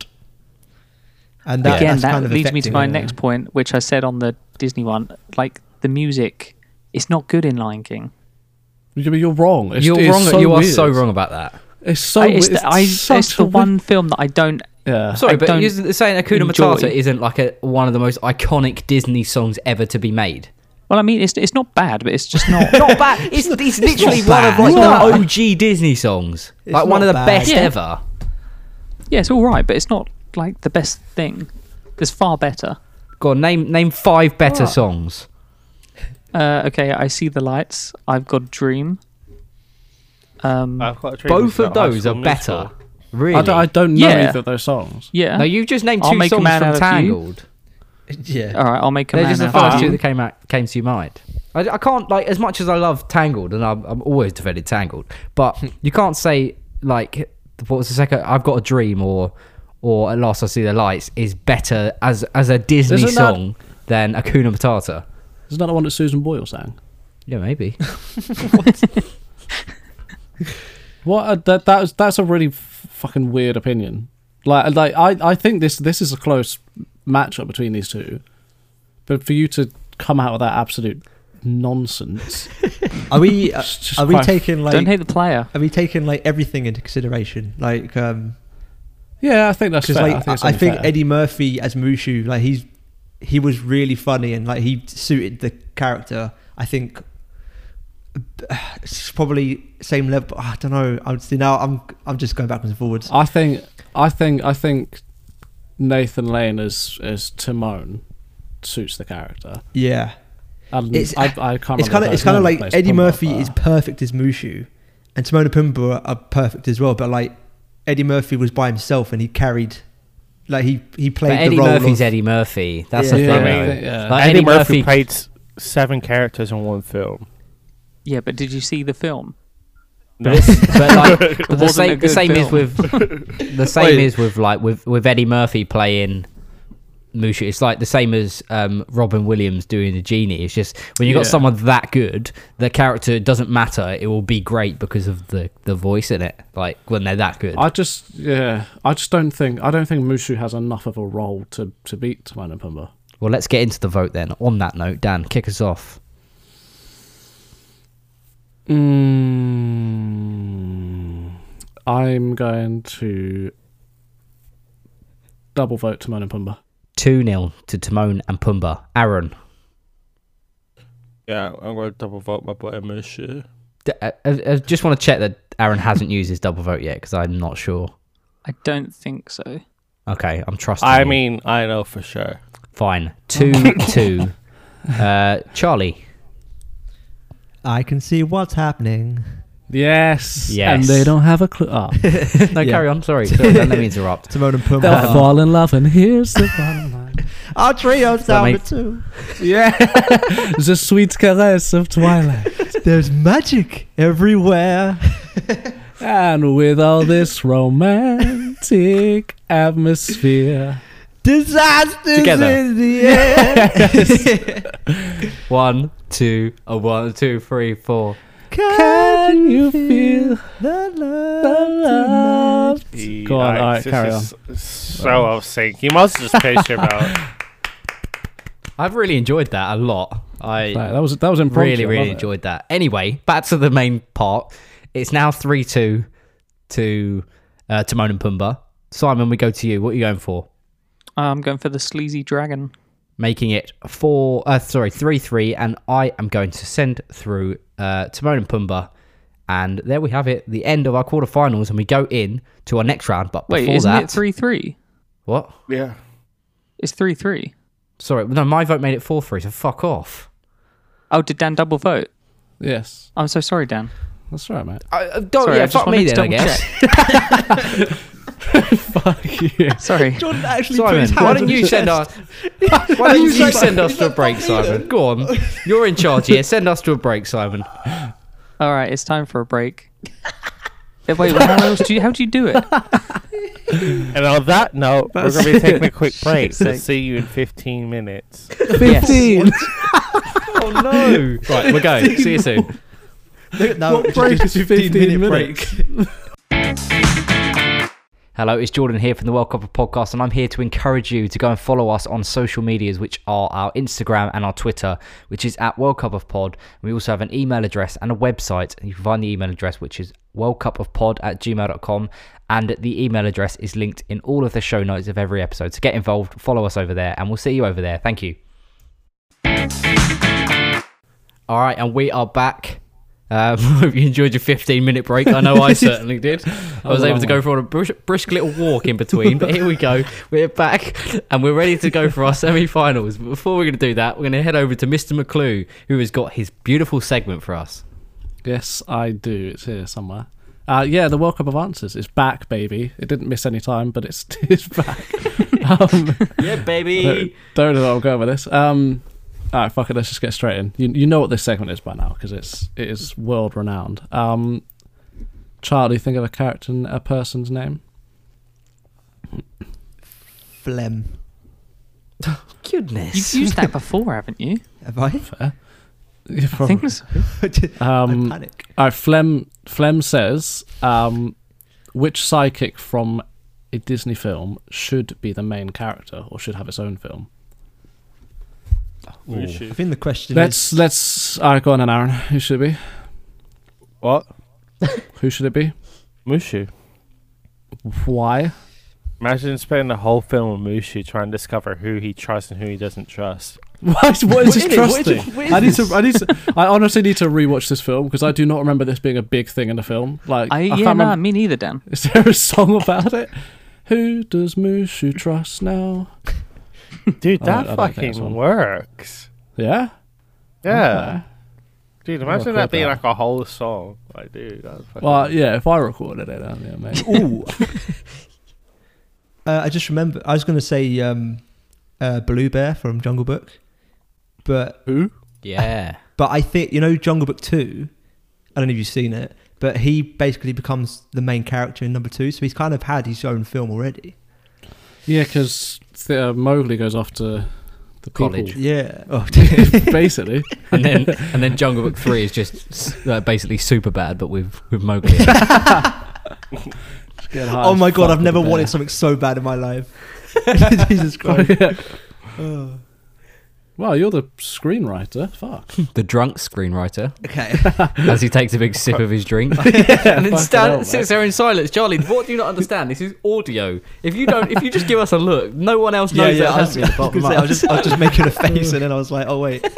And that, Again, that's that kind of leads me to affecting my it. next point, which I said on the Disney one. Like the music, it's not good in Lion King. Yeah, but you're wrong. It's, You're it's wrong. So you are weird. so wrong about that. It's so. I, it's weird. the, I, such it's the a one weird- film that I don't Yeah. Sorry, I but don't you're saying Hakuna enjoy- Matata isn't like a, one of the most iconic Disney songs ever to be made. Well, I mean, it's it's not bad, but it's just not. Not bad. It's, it's literally not one of bad. like What? the O G Disney songs. It's like one of not the bad. best Yeah. ever. Yeah, it's all right, but it's not like the best thing. There's far better. Go on, name name five better What? songs. Uh, okay, I See the Lights. I've Got Dream. Um, I've got a dream Both it's of not High those School are better. Musical. Really? I don't, I don't know Yeah. either of those songs. yeah. No, you've just named I'll two Make a songs Man from Out of You. Tangled. Yeah. All right, I'll make a They're man just the out first of two you. that came out, came to your mind. I, I can't like as much as I love Tangled, and I'm, I'm always defended Tangled, but you can't say like what was the second? I've Got a Dream or or At Last I See the Lights is better as as a Disney Isn't that- song than Hakuna Matata. Isn't that the one that Susan Boyle sang? Yeah, maybe. What? A, that that was that's a really f- fucking weird opinion. Like like I, I think this this is a close matchup between these two, but for you to come out with that absolute nonsense. Are we uh, It's just are we quite- taking like Don't hate the player. are we taking like everything into consideration? Like um Yeah, I think that's because fair. like I think, it's I, I only think fair. Eddie Murphy as Mushu, like he's he was really funny and like he suited the character. I think it's probably same level. But I don't know. I'm see now. I'm I'm just going backwards and forwards. I think I think I think Nathan Lane as as Timon suits the character. Yeah, And It's- I, I can't. it's remember kind of if it's his kind of name like plays Eddie Pumbaa, Murphy but- is perfect as Mushu, and Timon and Pumbaa are perfect as well. But like Eddie Murphy was by himself and he carried, like he he played But Eddie the role Murphy's of, Eddie Murphy. That's Yeah. the Yeah, thing. I though. mean, yeah. Like, Eddie, Eddie Murphy, Murphy played s- seven characters in one film. Yeah, but did you see the film? But, it's, but like It but the wasn't a same the good same is film. with the same Wait. is with like with with Eddie Murphy playing Mushu. It's like the same as um, Robin Williams doing the genie. It's just when you have got Yeah. someone that good, the character doesn't matter. It will be great because of the the voice in it. Like when they're that good. I just yeah. I just don't think I don't think Mushu has enough of a role to to beat Timon and Pumbaa. Well, let's get into the vote then. On that note, Dan, kick us off. Mm, I'm going to double vote Timon and Pumbaa. two nil to Timon and Pumbaa. Aaron. Yeah, I'm going to double vote my boy Mushu. D- I, I- I just want to check that Aaron hasn't used his double vote yet because I'm not sure. I don't think so. Okay, I'm trusting I you. mean, I know for sure. Fine. two two. Uh, Charlie. I can see what's happening. Yes. Yes. And they don't have a clue. Oh. No, Yeah. carry on. Sorry. Sorry, don't let me interrupt. Timon and Pumbaa. They'll fall in love, and here's the bottom line. Our trio's That down to makes- two. Yeah. The sweet caress of twilight. There's magic everywhere. And with all this romantic atmosphere. Disasters Together. in the air. One, two, a one, two, three, four. Can you feel the love? love? He- Go on, I- alright, this carry is So off sync. You must have just paced him out. I've really enjoyed that a lot. I Right, that was that was impromptu. really, I really love it. enjoyed that. Anyway, back to the main part. It's now three two to uh, Timon and Pumbaa. Simon, we go to you. What are you going for? I'm going for the sleazy dragon. Making it four, uh, sorry, three three, and I am going to send through uh, Timon and Pumbaa, and there we have it, the end of our quarterfinals, and we go in to our next round. But Wait, before isn't that, it three three? what? Yeah. It's three three. Sorry, no, my vote made it four three. So fuck off. Oh, did Dan double vote? Yes, I'm so sorry, Dan. that's right, mate. I, uh, don't, Sorry, yeah, I just fuck me wanted to then, I double guess. Fuck you. Sorry. Jordan actually put Simon, his why hands don't on you his send chest. us? Why don't you like- send us he's to a like, break, "Fuck me Simon? then." Go on, you're in charge here. Send us to a break, Simon. All right, it's time for a break. Eh, Wait, how else do you? How do you do it? And on that note, we're going to be taking a quick break. So see you in fifteen minutes. Fifteen. Oh no! Right, we're going. See you soon. No, What it's break just is a fifteen fifteen minute minutes? break. Hello, it's Jordan here from the World Cup of Podcast, and I'm here to encourage you to go and follow us on social medias, which are our Instagram and our Twitter, which is at World Cup of Pod. We also have an email address and a website. You can find the email address, which is worldcupofpod at gmail dot com, and the email address is linked in all of the show notes of every episode. So get involved, follow us over there, and we'll see you over there. Thank you. All right, and we are back. Um, hope you enjoyed your fifteen minute break. I know I certainly did. I was able to go for a brisk, brisk little walk in between, but here we go. We're back and we're ready to go for our semi-finals. But before we're going to do that, we're going to head over to Mister McClue, who has got his beautiful segment for us. Yes, I do. It's here somewhere. Uh, yeah, the World Cup of Answers is back, baby. It didn't miss any time, but it's, it's back. um, yeah, baby. Don't, don't know where I'm going with this. Um, all right, fuck it. Let's just get straight in. You, you know what this segment is by now because it's it is world renowned. Um, Charlie, think of a character and a person's name. Phlegm. Goodness. You've used that before, haven't you? Have I? Fair. Yeah, I probably. think so. Um, I panic. all right, Flem Flem says, um, which sidekick from a Disney film should be the main character or should have its own film? I think the question Let's is... let's. All right, go on, then, Aaron. Who should it be? What? Who should it be? Mushu. Why? Imagine spending the whole film with Mushu trying to discover who he trusts and who he doesn't trust. What, what is this is it? What is trusting? it? What is I need this? to. I need to. I honestly need to rewatch this film because I do not remember this being a big thing in the film. Like, I, I, yeah, can't no, remember. me neither, Dan. Is there a song about it? Who does Mushu trust now? Dude, I that don't- I don't think that's fucking one. works. Yeah. Yeah. Okay. Dude, I'll imagine record that being that. like a whole song. Like, dude, that's fucking... Well, yeah. If I recorded it, then, yeah, mate. Ooh. uh, I just remember, I was going to say um, uh, Blue Bear from Jungle Book, but Who? Yeah. but I think, you know, Jungle Book two, I don't know if you've seen it, but he basically becomes the main character in number two, so he's kind of had his own film already. Yeah, because uh, Mowgli goes off to the people. College. Yeah. Oh, Basically. And then and then Jungle Book three is just uh, basically super bad, but with, with Mowgli. oh my god, I've never wanted something so bad in my life. Jesus Christ. Oh. Well, you're the screenwriter. Fuck. The drunk screenwriter, Okay. as he takes a big sip of his drink. and then fucking stand, hell, sits there in silence. Charlie, what do you not understand? This is audio. If you don't, if you just give us a look, no one else Yeah, knows yeah. that I was, has been apart I was from gonna say, I was us. just, I was just making a face, and then I was like, "Oh wait."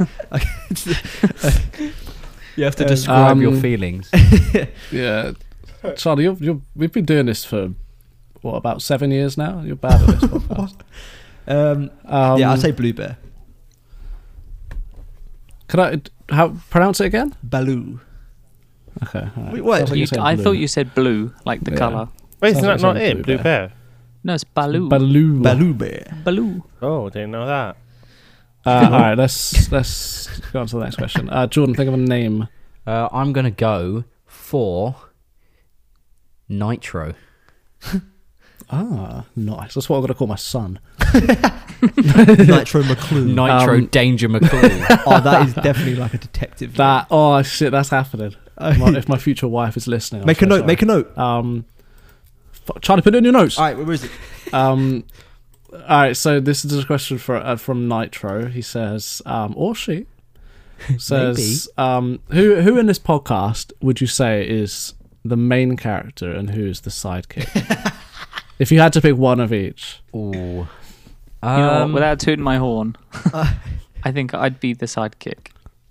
You have to Um, describe your um, feelings. Yeah. Charlie, you're, you're, we've been doing this for, what, about seven years now? You're bad at this podcast. Um, Um, yeah, I'll say Blue Bear. Could I how pronounce it again? Baloo. Okay. all right. Wait, what? Sounds like You, you're saying I blue. thought you said blue, like the Yeah. colour. Wait, Sounds isn't like that not saying it? Blue Blue Bear. Bear. No, it's Baloo. Baloo. Baloo Bear. Baloo. Oh, didn't know that. Uh, all right, let's let's go on to the next question. Uh, Jordan, think of a name. Uh, I'm gonna go for Nitro. Ah, nice. That's what I'm gonna call my son. Nitro McClue. Nitro Um, Danger McClue. Oh, that is definitely like a detective. That oh shit, that's happening. My, if my future wife is listening, I'm make so a note. sorry. Make a note. Um, f- Charlie, put it in your notes. All right, where is it? Um, all right. So this is a question for uh, from Nitro. He says, um, or she says, um, who who in this podcast would you say is the main character and who is the sidekick? If you had to pick one of each. Ooh. You know what? Um, Without tooting my horn, I think I'd be the sidekick.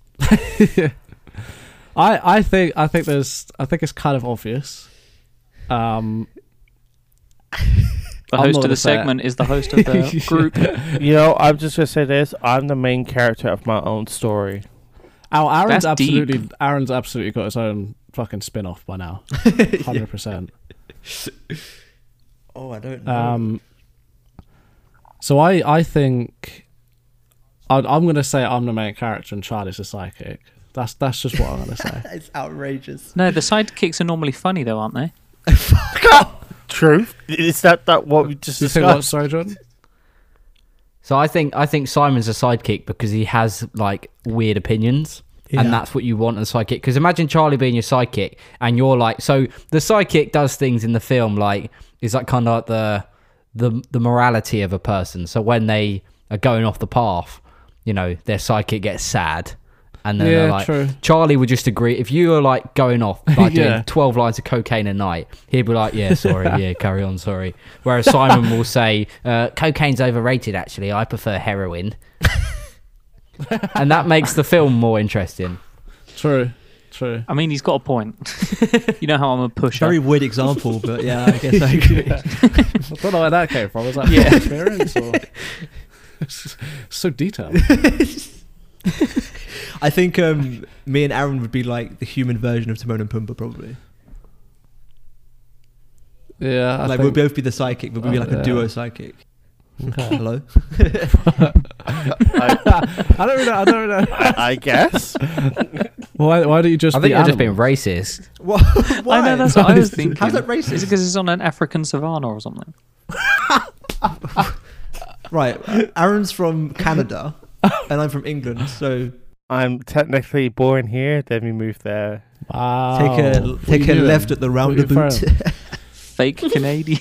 I, I think I think there's I think it's kind of obvious. Um, The I'm host not of gonna the say it. segment is the host of the group. You know, I'm just gonna say this. I'm the main character of my own story. oh, Aaron's That's deep. absolutely Aaron's absolutely got his own fucking spin off by now, hundred percent. Oh, I don't know. Um, so I I think I'd, I'm gonna say I'm the main character and Charlie's the sidekick. That's that's just what I'm gonna say. It's outrageous. No, the sidekicks are normally funny though, aren't they? True. Is that that what we just Do you think what? discussed? Sorry, Jordan. So I think I think Simon's a sidekick because he has like weird opinions. Yeah. and that's what you want in a sidekick. Because imagine Charlie being your sidekick, and you're like, so the sidekick does things in the film like is like kind of like the the the morality of a person. So when they are going off the path, you know, their sidekick gets sad. And then Yeah, they're like, true. Charlie would just agree. If you were like going off, like Yeah. doing twelve lines of cocaine a night, he'd be like, yeah, sorry, yeah, carry on, sorry. Whereas Simon will say, uh, cocaine's overrated, actually. I prefer heroin. And that makes the film more interesting. True, true. I mean, he's got a point. You know how I'm a pusher. Very weird example, but yeah, I guess I agree. I don't know where that came from. Was that Yeah. yeah. experience or It's so detailed? I think um, me and Aaron would be like the human version of Timon and Pumbaa, probably. Yeah, I like think, we'll both be the psychic, but we'll be Oh, like yeah. a duo psychic. Okay. Hello. I, I don't know. I don't know. I, I guess. Why? Why don't you just? I think be you're just being animals? racist. What? Why? I know, that's what I was thinking. How's that Is it racist? because it's on an African savannah or something? Right. Aaron's from Canada, and I'm from England, so I'm technically born here, then we moved there. Wow. take a What take you a doing? left at the What you roundabout. from? Fake Canadian.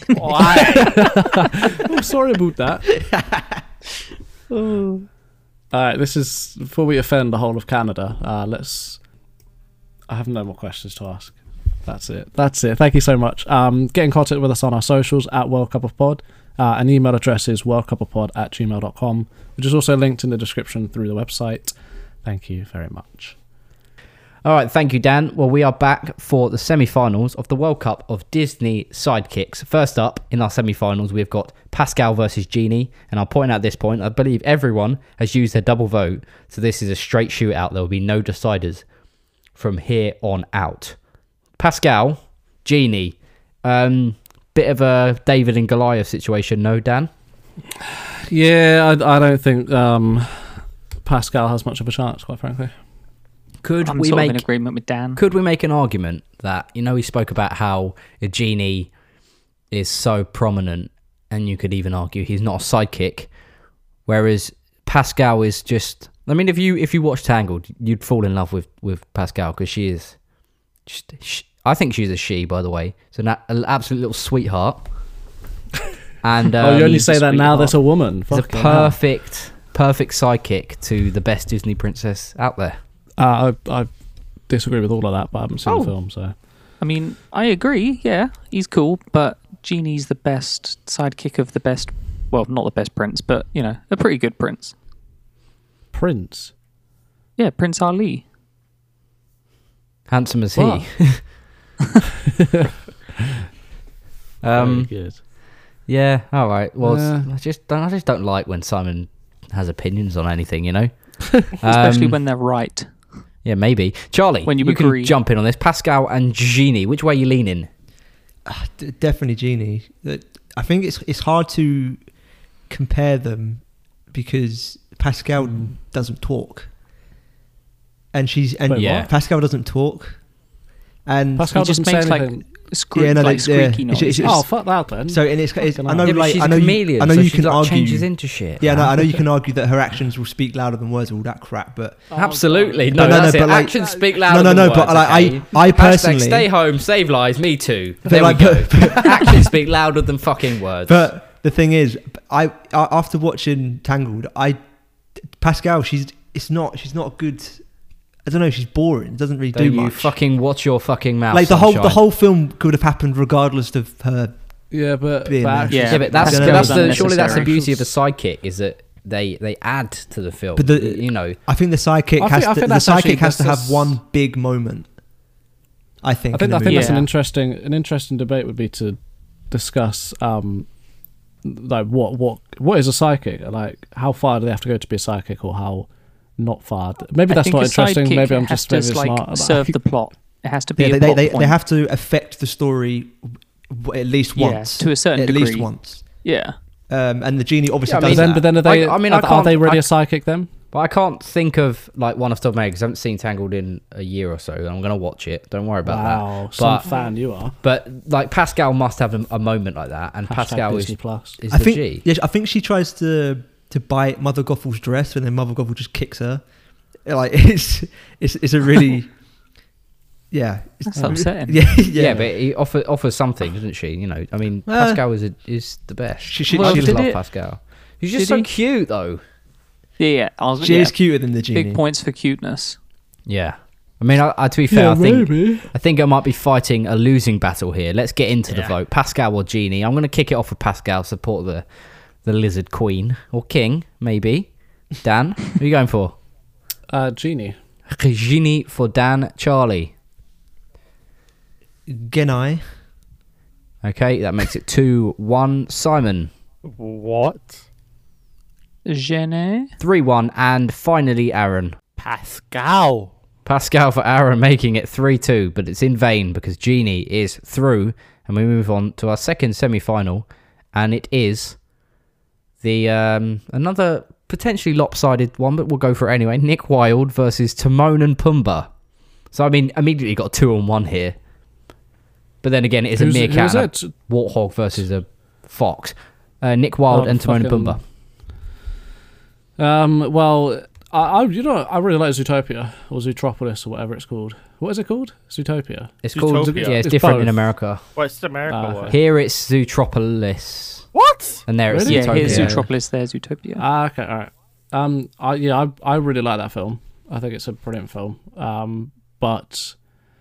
I'm sorry about that. All right, this is before we offend the whole of Canada. Uh, let's. I have no more questions to ask. That's it. That's it. Thank you so much. Um, get in contact with us on our socials at World Cup of Pod. Uh, an email address is worldcupofpod at gmail dot com, which is also linked in the description through the website. Thank you very much. All right, thank you, Dan. Well, we are back for the semi-finals of the World Cup of Disney Sidekicks. First up, in our semi-finals, we've got Pascal versus Genie. And I'll point out at this point, I believe everyone has used their double vote. So this is a straight shootout. There will be no deciders from here on out. Pascal, Genie. Um, bit of a David and Goliath situation, no, Dan? Yeah, I, I don't think um, Pascal has much of a chance, quite frankly. Could I'm we sort make of in agreement with Dan. Could we make an argument that, you know, we spoke about how a Genie is so prominent, and you could even argue he's not a sidekick, whereas Pascal is just. I mean, if you if you watch Tangled, you'd fall in love with with Pascal because she is. Just, she, I think she's a she, by the way. So an, an absolute little sweetheart. And um, oh, you only say that now sweetheart. there's a woman. It's a Fucking hell. perfect perfect sidekick to the best Disney princess out there. Uh, I, I disagree with all of that, but I haven't seen Oh. the film, so. I mean, I agree. Yeah, he's cool, but Genie's the best sidekick of the best. Well, not the best prince, but you know, a pretty good prince. Prince. Yeah, Prince Ali. Handsome as Wow. he. um. Very good. Yeah, all right. Well, it's- Yeah. I just don't, I just don't like when Simon has opinions on anything, you know. Especially Um, when they're right. yeah, maybe. Charlie, when you you agree. can jump in on this. Pascal and Genie, which way are you leaning? Ah, d- definitely Genie. That- I think it's it's hard to compare them because Pascal Mm. doesn't talk, and she's and Wait, Yeah. what? Pascal doesn't talk, and Pascal He just doesn't say makes like anything. scre- Yeah, no, like they- yeah. squeaky It's- noise. it's- Oh, fuck that then. so and it's, it's Fucking I know hell. Yeah, but like she's I a know you, chameleon, I know so you she can like argue. changes into shit. Yeah, no, man. I know you can argue that her actions will speak louder than words, all that crap. But Absolutely. No, No, no, that's no, it. but like- Actions speak louder no, no, than no. But words, like okay? I, I Hashtag personally, stay home, save lives, me too. But There like- we go. Actions speak louder than fucking words. But the thing is, I, I after watching Tangled, I Pascal, she's it's not she's not good. I don't know. She's boring. Doesn't really Don't do you much. fucking watch your fucking mouth. like the whole the sunshine. whole film could have happened regardless of her. Yeah, but, Being but there. actually- Yeah. Yeah, but that's, I but don't that's know. the, surely that's the Unnecessary. beauty of a sidekick is that they they add to the film. But the- you know, I think the sidekick I has think- I to, think the that's sidekick actually- has to that's- have one big moment. I think. I think in I the think movie. that's an Yeah. interesting an interesting debate would be to discuss um like what what what is a psychic, like how far do they have to go to be a psychic, or how not far. Maybe I that's think not a interesting. sidekick Maybe I'm has just maybe to it's like not. serve the plot. It has to be Yeah, a they, plot they, they, point. they have to affect the story w- at least Yeah, once. to a certain at degree. least once. Yeah. Um, and the genie obviously Yeah, I But does mean, then, that. but then are they? I- I mean, I are, are can't- they really I- a psychic then? but I can't think of like one off the top of my head because I haven't seen Tangled in a year or so. And I'm gonna watch it. Don't worry about Wow, that. some But fan you are. but like Pascal must have a, a moment like that, and Hashtag Pascal is, Disney Plus. is I the think. G. Yeah, I think she tries to to bite Mother Gothel's dress, and then Mother Gothel just kicks her. Like it's it's it's a really yeah. It's, That's upsetting. Yeah, yeah, Yeah, but he offer, offers something, doesn't she? You know, I mean, Uh, Pascal is a, is the best. She- she- I she- just did love it? Pascal. He's just Did so he? cute, though. Yeah, yeah. I was, she yeah, is cuter than the genie. big points for cuteness. Yeah. I mean, I, I, to be fair, I think I think I might be fighting a losing battle here. Let's get into the Yeah. vote. Pascal or Genie? I'm going to kick it off with Pascal. Support the the lizard queen or king, maybe. Dan, who are you going for? Uh, Genie. Genie for Dan. Charlie. Genai. Okay, that makes it two one. Simon. What? Gene. three one. And finally, Aaron. Pascal. Pascal for Aaron, making it three two, but it's in vain because Genie is through. And we move on to our second semi-final, and it is the um, another potentially lopsided one, but we'll go for it anyway. Nick Wilde versus Timon and Pumbaa. So, I mean, immediately got two on one here. But then again, it is Who's- a meerkat who's and it? a warthog versus a fox. Uh, Nick Wilde Oh, and Timon and fucking- Pumbaa. Um, well, I, I, you know, I really like Zootopia or Zootropolis or whatever it's called. What is it called? Zootopia. It's called, Zootopia. yeah, it's, It's different in both. America. What's the America Ah, one? okay. Here it's Zootropolis. What? And there it's Really? Yeah, Zootopia. here's Yeah. Zootropolis, there's Utopia. Ah, okay, all right. Um, I, yeah, I, I really like that film. I think it's a brilliant film. Um, but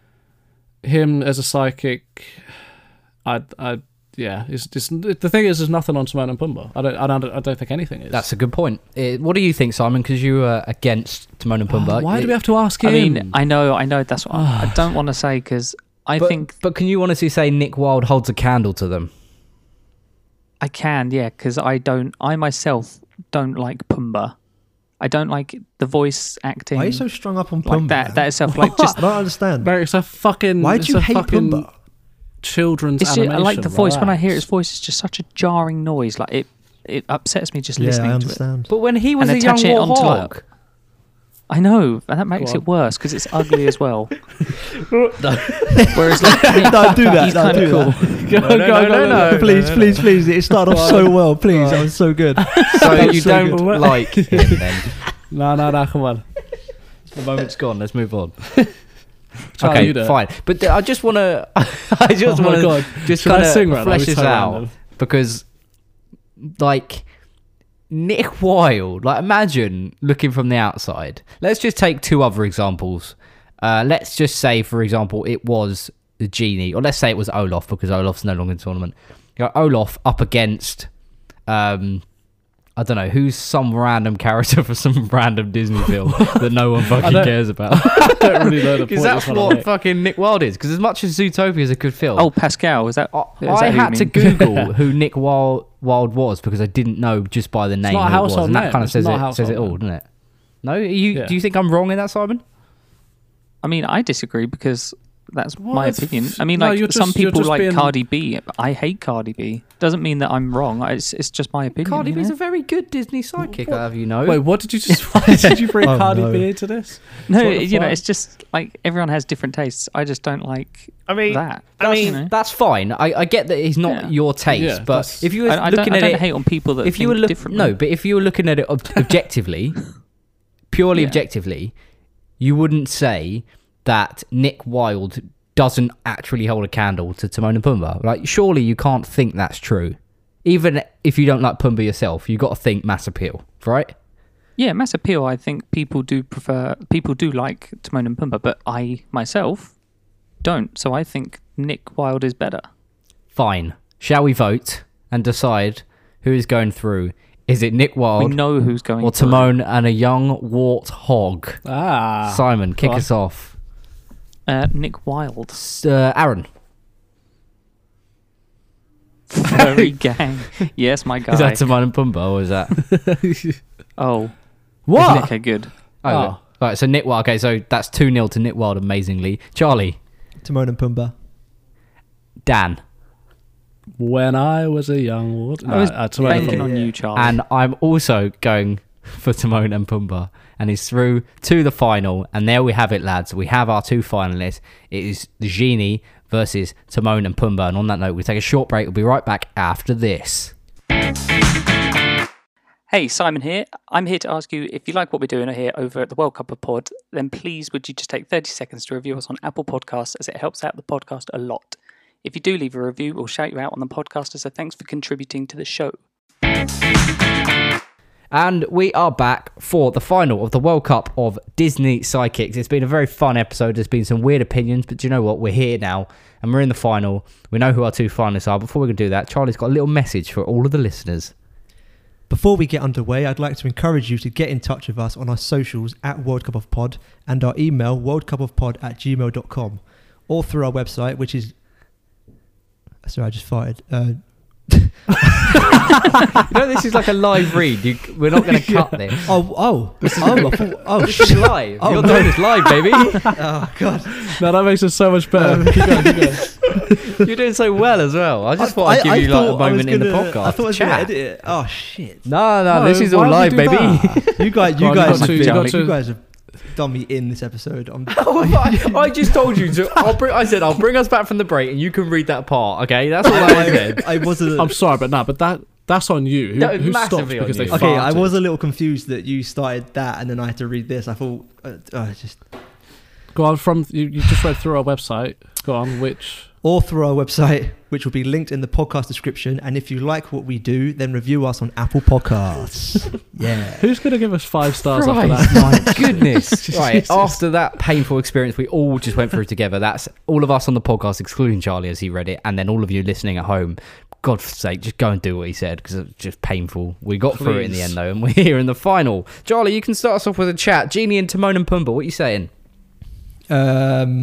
him as a psychic, I, I, yeah, it's just the thing is, there's nothing on Timon and Pumbaa. I don't, I don't, I don't think anything is. That's a good point. Uh, what do you think, Simon? Because you were against Timon and Pumbaa. Why It- do we have to ask I him? mean, I know, I know. That's what I, I don't want to say because I but, think But can you honestly say Nick Wilde holds a candle to them? I can, yeah, because I don't. I myself don't like Pumbaa. I don't like the voice acting. Why are you so strung up on like Pumbaa? that? That itself, like I just. don't understand. Mate, it's a fucking. Why it's do you a hate fucking Pumbaa? Children's It's just, I animation. like the voice. When I hear relax. his voice, it's just such a jarring noise. Like it, it upsets me just Yeah, listening I to it. understand. But when he was And a young attach it onto, warthog, like- I know, and that makes Go it on. worse because it's ugly as well. Whereas, like, Don't do that. he's Don't kind of do cool. that. Go, go, go, go, go. Please, please, please. It started off so well. Please, that was so good. so That was you so don't good. like him then? No, no, no, come on. The moment's gone. Let's move on. Charlie, okay, you do it. fine. But th- I just want to. I just Oh my want God. to just Should I kind of sing right now? flesh We this so out random. because, like, Nick Wilde. Like, imagine looking from the outside. Let's just take two other examples. Uh, let's just say, for example, it was the Genie, or let's say it was Olaf because Olaf's no longer in the tournament. You got Olaf up against, um, I don't know, who's some random character for some random Disney film that no one fucking don't- cares about. I don't really know the point. Because that's you're trying to what make. fucking Nick Wilde is. Because as much as Zootopia is a good film, Oh, Pascal, is that? I, is that I who you had to mean? Google who Nick Wilde, Wilde was because I didn't know just by the name not a who it was, household and that name. kind of It's says not a it says household it all, name. doesn't it? No, you Yeah. do you think I'm wrong in that, Simon? I mean, I disagree because that's Well, my it's- opinion. I mean, no, like you're some just- you're people just like being- Cardi B. I hate Cardi B. Doesn't mean that I'm wrong. It's it's just my opinion. Cardi you B's know? a very good Disney sidekick, I have you know. Wait, what did you just? Why did you bring Oh, Cardi no. B into this? No, What the you know, fuck? it's just like everyone has different tastes. I just don't like I mean, that. I mean, you know? That's fine. I, I get that it's not Yeah. your taste, Yeah, but that's- if you were I, I don't, looking I at don't it, hate on people that if you think were look, differently. no, but if you were looking at it ob- objectively, purely Yeah. objectively, you wouldn't say that Nick Wilde doesn't actually hold a candle to Timon and Pumbaa. Like, surely you can't think that's true. Even if you don't like Pumbaa yourself, you got to think mass appeal, right? Yeah, mass appeal. I think people do prefer. People do like Timon and Pumbaa, but I myself don't. So I think Nick Wilde is better. Fine. Shall we vote and decide who is going through? Is it Nick We Wilde know who's going. or through. Timon and a young warthog? Ah, Simon, kick go on. us off. Uh, Nick Wilde. S- Uh, Aaron. Furry gang. Yes, my guy. Is that Timon and Pumbaa or is that... oh, what? Nick are good. Oh, Oh. right. So Nick Wilde. Okay, so that's two nil to Nick Wilde. Amazingly, Charlie, Timon and Pumbaa. Dan, When I was a young ward, I was uh, Timon and banking Pumbaa. on yeah. you, Charlie. and I'm also going for Timon and Pumbaa, and he's through to the final. And there we have it, lads. We have our two finalists. It is the Genie versus Timon and Pumbaa. And on that note, we take a short break. We'll be right back after this. Hey, Simon here. I'm here to ask you if you like what we're doing here over at the World Cup of Pod, then please would you just take thirty seconds to review us on Apple Podcasts, as it helps out the podcast a lot. If you do leave a review, we'll shout you out on the podcast as a thanks for contributing to the show. And we are back for the final of the World Cup of Disney Sidekicks. It's been a very fun episode. There's been some weird opinions, but do you know what? We're here now, and we're in the final. We know who our two finalists are. Before we can do that, Charlie's got a little message for all of the listeners. Before we get underway, I'd like to encourage you to get in touch with us on our socials at World Cup of Pod and our email worldcupofpod at gmail dot com, or through our website, which is... Sorry, I just farted. Uh, You know, this is like a live read. You, we're not going to cut this. oh, oh, oh, I thought, oh, This is shit. live. Oh, You're no. doing this live, baby. Oh, God. No, that makes it so much better. keep going, keep going. You're doing so well as well. I just I- thought I'd give I- I you like a thought I was moment in the gonna- podcast. I thought I was to going to chat. edit it. Oh, shit. No, no, No, this is why all would live, you do baby. that? You guys, Go you on, guys, you got have two, been, you got you two. guys have done me in this episode. I'm, I, I just told you to. I'll bring. I said I'll bring us back from the break, and you can read that part. Okay, that's all I said. I, I was a, I'm sorry, but no, but that that's on you. Who, No, who stopped massively on because they you. okay. I farted? was a little confused that you started that and then I had to read this. I thought, uh, uh, just Go on, from you, you just read through our website. Go on, which... or through our website, which will be linked in the podcast description. And if you like what we do, then review us on Apple Podcasts. Yeah. Who's going to give us five stars after Christ, that? my goodness. Right, Jesus. after that painful experience we all just went through together, that's all of us on the podcast, excluding Charlie as he read it, and then all of you listening at home. God's sake, just go and do what he said, because it's just painful. We got through it in the Please. end, though, and we're here in the final. Charlie, you can start us off with a chat. Genie and Timon and Pumbaa, what are you saying? Um,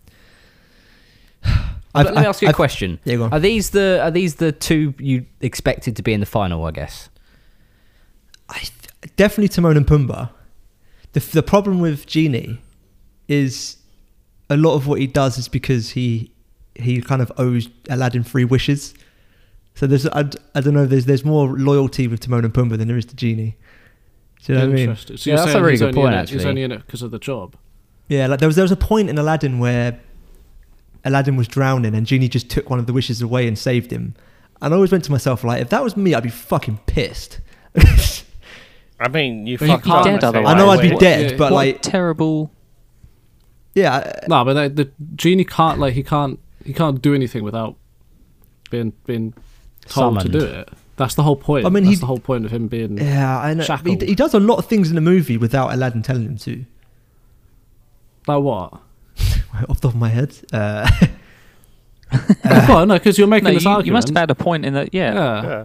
Let me ask you a question. Yeah, go on. Are these the are these the two you expected to be in the final, I guess? I th- definitely Timon and Pumbaa. The the problem with Genie is a lot of what he does is because he he kind of owes Aladdin three wishes. So there's I, I don't know there's there's more loyalty with Timon and Pumbaa than there is to Genie. Do you know what I mean? Interesting. So Yeah, you're that's a saying really he's good only point, in it- He's actually. only in it because of the job. Yeah, like there was there was a point in Aladdin where Aladdin was drowning and Genie just took one of the wishes away and saved him. And I always went to myself like, if that was me, I'd be fucking pissed. I mean, you But you fucked can't- up. Dead I think. otherwise. I know I'd be What- dead, yeah, but what like, terrible... yeah, I- No, but the, the genie can't like he can't he can't do anything without being being told Summoned. to do it. That's the whole point. I mean, That's he- the whole point of him being. yeah, I know. He, Shackled. he does a lot of things in the movie without Aladdin telling him to. Like what? Off the top of my head, uh, well, no, because you're making No, this you, argument. you must have had a point in that, yeah. Yeah. Yeah.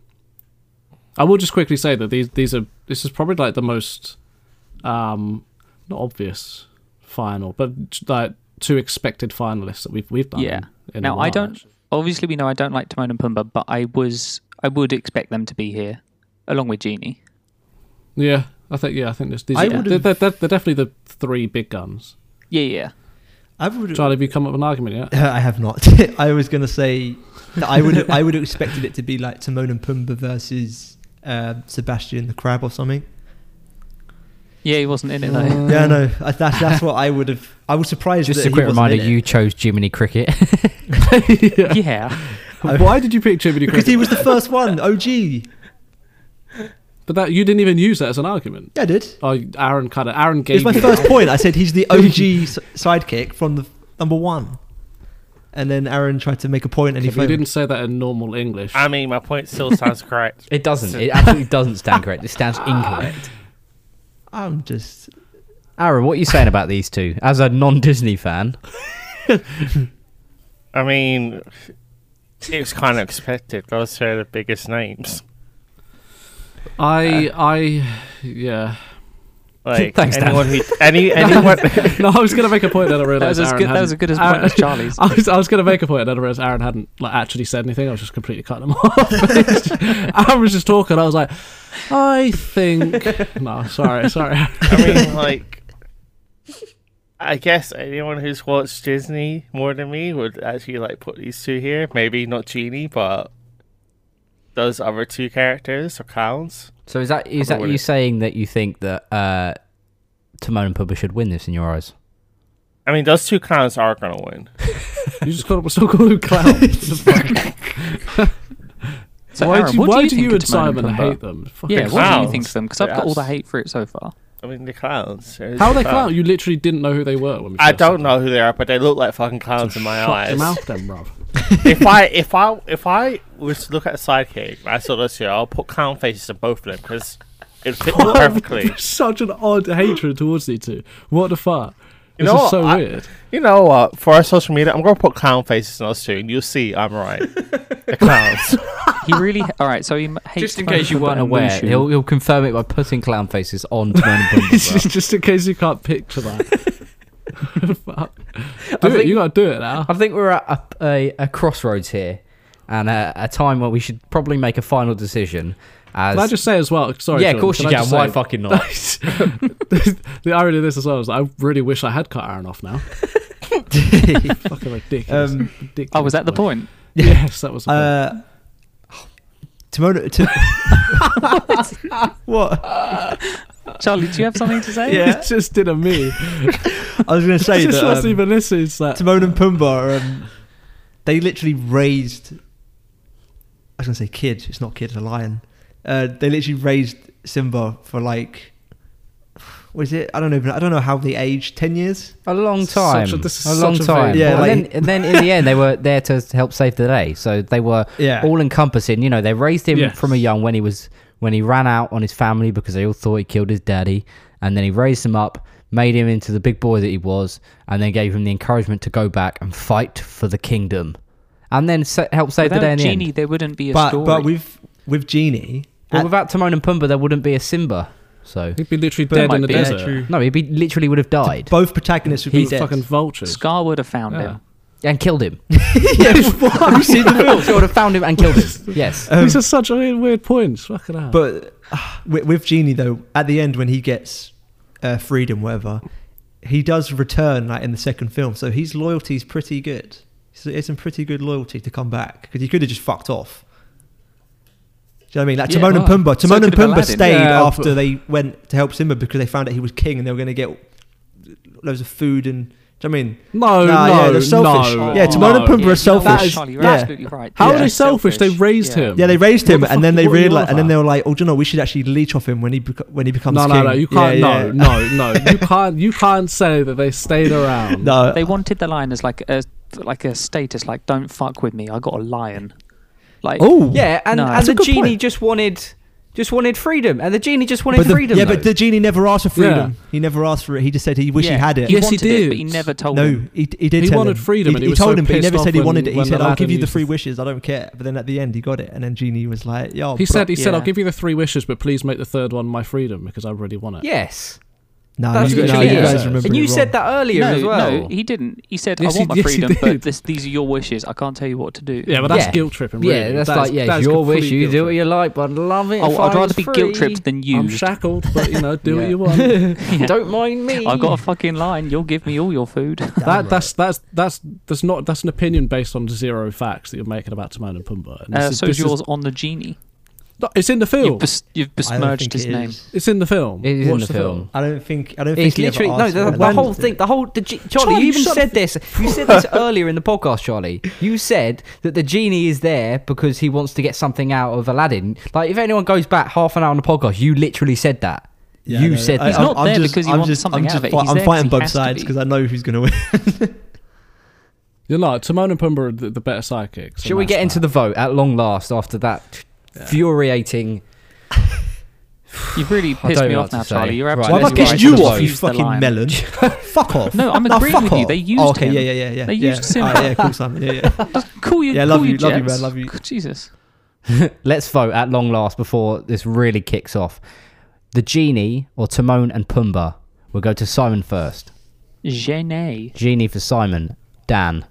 I will just quickly say that these these are this is probably like the most um not obvious final, but like two expected finalists that we've we've done. Yeah. In, in Now, a while, I don't... actually. Obviously, we know I don't like Timon and Pumbaa, but I was... I would expect them to be here, along with Genie. Yeah, I think yeah, I think this, these I are, would've- they're, they're, they're definitely the three big guns. Yeah, yeah. I would. Charlie, have you come up with an argument yet? I have not. I was gonna say that I would. I would have expected it to be like Timon and Pumbaa versus uh, Sebastian the Crab or something. Yeah, he wasn't in it, though. Yeah, no, I, that's that's what I would have. I was surprised. Just that a quick he wasn't reminder, in it. you chose Jiminy Cricket. Yeah. Why did you pick Jiminy because Cricket? he was the first one. O G. But that you didn't even use that as an argument. Yeah, I did. Oh, Aaron kind of Aaron It gave was my you first that. point. I said he's the O G s- sidekick from the f- number one, and then Aaron tried to make a point, and he But you failed. didn't say that in normal English. I mean, my point still sounds correct. It doesn't. It absolutely doesn't stand correct. It stands incorrect. I'm just. Aaron, what are you saying about these two? As a non-Disney fan, I mean, it was kind of expected. Those are the biggest names. I I yeah. Like Thanks, Dan. anyone who any anyone. No, I was gonna make a point that I realized That was as Aaron good, that hadn't- was as good as Aaron- point as Charlie's. I was I was gonna make a point that I realized Aaron hadn't like actually said anything. I was just completely cutting him off. Aaron was just talking. I was like, I think no, sorry, sorry. I mean, like, I guess anyone who's watched Disney more than me would actually like put these two here. Maybe not Genie, but those other two characters or clowns. so is that is Probably that you wouldn't. saying that you think that uh, Timon and Pumbaa should win this in your eyes? I mean, those two clowns are gonna win. You just called him, still called him clown. So why Aaron, do, what why do you do think you of and Timon Simon and Pumbaa? hate them? Fucking Yeah, what do clowns. you think of them? Because I've got all the Yes. hate for it so far. I mean, they're clowns. They're How are they clowns. clowns? You literally didn't know who they were when we I first don't saw know who they are, but they look like fucking them. clowns So in my shut eyes. your mouth then, bruv. if I if I if I was to look at a sidekick, and I saw this here, I'll put clown faces on both of them because it fits perfectly. Such an odd hatred towards these two. What the fuck? You This know is what? so I- weird. You know what? For our social media, I'm gonna put clown faces on those two, and you'll see I'm right. They're clowns. He really. All right, so he m- hates Just in Timon case you Pumbaa weren't and aware, Mushu. he'll, he'll confirm it by putting clown faces on Timon and Pumbaa. just, just in case you can't picture that. Fuck. Do it. think- You gotta do it now. I think we're at a, a, a crossroads here, and a, a time where we should probably make a final decision. As Can I just say as well? Sorry. yeah, Sean, of course you I can. just Why say- fucking not? The irony of this as well is I really wish I had cut Aaron off now. Fucking ridiculous. Um, ridiculous. Oh, was that the point? Yes, that was the point. Uh, Timon. Tim- what? Charlie, do you have something to say? Yeah. He just did a me. I was going to say He just that wasn't um, even listening to that. Timon and Pumbaa, um, they literally raised. I was going to say kid. It's not kid. It's a lion. Uh, they literally raised Simba for like. What is it? I don't know. I don't know how they aged. Ten years. A long Such time. a- this is a long such a time. vague- Yeah, and, like- then, and then in the end, they were there to help save the day. So they were Yeah. all encompassing. You know, they raised him Yes. from a young when he was when he ran out on his family because they all thought he killed his daddy, and then he raised him up, made him into the big boy that he was, and then gave him the encouragement to go back and fight for the kingdom, and then sa- help save Without the day in the Genie, end. there wouldn't be a but story. but with with Genie. Well, at- without Timon and Pumbaa, there wouldn't be a Simba. So He'd be literally There dead might in the be. yeah, desert. true. no, he be literally would have died Both protagonists would He be was dead. fucking vultures. Scar would have found Yeah. him. and killed him. Have you seen the film? Sure would have found him and killed him. Yes. Um, These are such weird, weird points. Fucking hell. But uh, with, with Genie though, at the end when he gets uh, freedom, whatever, he does return like in the second film. So his loyalty's pretty good. So it's some pretty good loyalty to come back because he could have just fucked off. Do you know what I mean? Like Yeah, Timon and well, Pumbaa. so Timon and could have Pumbaa Aladdin. stayed Yeah, after but- they went to help Simba because they found out he was king and they were going to get loads of food and. Do you know what I mean? no, Nah, no, yeah, they're selfish. no. Yeah, Timon and no. Pumbaa Yeah, are you know selfish. what, Charlie, you're Yeah. absolutely right. How Yeah. are they selfish? They raised Yeah. him. Yeah, they raised What him, the and fuck- then they what are you on realized, and then about? they were like, "Oh, do you know, we should actually leech off him when he beco- when he becomes No, king." no, no. You can't. Yeah, yeah. No, no, no. You can't. You can't say that they stayed around. No, They wanted the lion as like a like a status, like don't fuck with me. I got a lion. Like Oh, Yeah, and, No. and That's a the good genie point. just wanted just wanted freedom, and the genie just wanted but the, freedom. yeah, though. but the genie never asked for freedom. Yeah. He never asked for it. He just said he wished yeah, he had it. He Yes, he wanted it, but he did. never told No, him. he, he did. He tell wanted him. freedom He, and he he was told so him, but he pissed never off said he when- wanted it. He when said, "I'll Aladdin give you the used three it. wishes. I don't care." But then at the end, he got it, and then genie was like, "Yo." He bro- said. He said, yeah. "I'll give you the three wishes, but please make the third one my freedom because I really want it." yes, "No, that's you, no, literally you it. guys remember and you it said wrong." that earlier no, as well. no, he didn't. He said, Yes, "I want he- my yes, he freedom, but did. this, these are your wishes. I can't tell you what to do." Yeah, but that's Yeah. guilt tripping. Really. Yeah, that's That like is- yeah, that it's is your complete wish. You guilt do what trip. you like, but I love it. Oh, if I'd I rather was be free. guilt tripped than I'm used. shackled, but you know, do Yeah. what you want. Yeah. Don't mind me. I've got a fucking line. You'll give me all your food. That that's that's that's that's not that's an opinion based on zero facts that you're making about Timon and Pumbaa. And this Uh, is- so this is is- yours on the genie. No, it's in the film. You've, bes- you've I don't besmirched think his it name. is. It's in the film. It is in Watch the film. I don't think. I don't think It's he literally ever no. asked The, for the it. When- whole thing. The whole. The, G- Charlie, Charlie, you even shut said the- this. You said this earlier in the podcast, Charlie. You said that the genie is there because he wants to get something out of Aladdin. Like, if anyone goes back half an hour on the podcast, you literally said that. Yeah, you no, said I- that. He's not I'm there just- because he I'm wants just- something I'm out just of it. fi- He's I'm there fighting 'cause he both has to sides be. because I know who's going to win. You're not. Timon and Pumbaa are the, the better sidekicks. Shall we get into the vote at long last after that infuriating? You've really I pissed don't me know off what to now, say. Charlie. You're Right, Why have I absolutely let's right. pissed you to off, you Use the fucking line. melon? Fuck off. No, I'm No, agreeing fuck with you. off. They used Oh, okay, him. yeah, yeah, yeah, yeah. They yeah. used Simba. Alright, yeah, cool, Simon. Yeah, yeah. Cool you. Yeah, love cool you, love you, Jets. man, love you. Jesus. Let's vote at long last before this really kicks off. The genie or Timon and Pumbaa? We'll go to Simon first. Genie. Genie for Simon. Dan.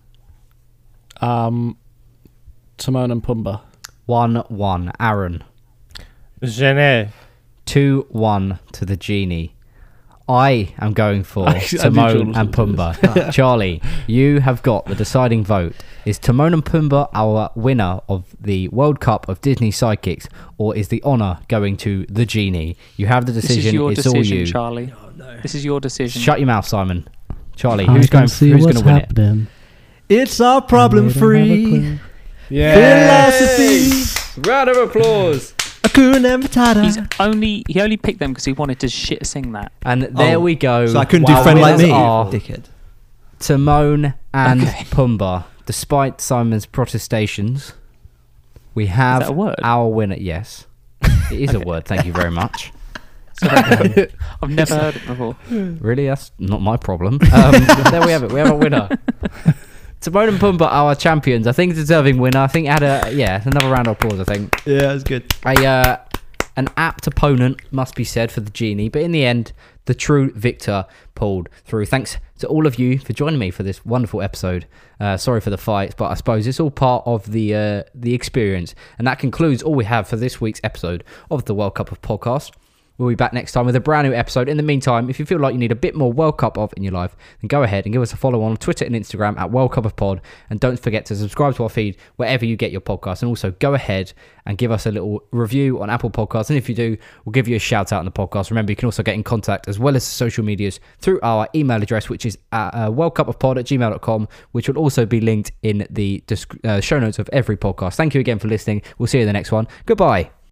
um, Timon and Pumbaa. one one. Aaron. Genet. two one to the genie. I am going for I- I knew Timon Jordan and was gonna Pumbaa. Charlie, you have got the deciding vote. Is Timon and Pumbaa our winner of the World Cup of Disney Sidekicks, or is the honour going to the genie? You have the This decision. is your it's decision, all you. Charlie. This is your decision. Shut your mouth, Simon. Charlie, who's going? Who's going to win it? It's our problem free Yeah. philosophy. Round of applause. Hakuna Matata. He's only he only picked them because he wanted to shit sing that. And there Oh, we go. So I couldn't Wow, do Friend Like winners Me, are dickhead. Timon and Okay. Pumbaa. Despite Simon's protestations, we Is have that a word? our winner. Yes, it is a word. Thank you very much. Sorry, I've never heard it before. Really, that's not my problem. Um, there we have it. We have a winner. Timon and Pumbaa, our champions. I think deserving winner. I think had a yeah another round of applause. I think Yeah, that's good. a uh, an apt opponent must be said for the genie, but in the end, the true victor pulled through. Thanks to all of you for joining me for this wonderful episode. Uh, sorry for the fights, but I suppose it's all part of the uh, the experience. And that concludes all we have for this week's episode of the World Cup of Podcast. We'll be back next time with a brand new episode. In the meantime, if you feel like you need a bit more World Cup of in your life, then go ahead and give us a follow on Twitter and Instagram at World Cup of Pod. And don't forget to subscribe to our feed wherever you get your podcasts. And also go ahead and give us a little review on Apple Podcasts. And if you do, we'll give you a shout out in the podcast. Remember, you can also get in contact as well as social medias through our email address, which is at uh, worldcupofpod at gmail dot com, which will also be linked in the disc- uh, show notes of every podcast. Thank you again for listening. We'll see you in the next one. Goodbye.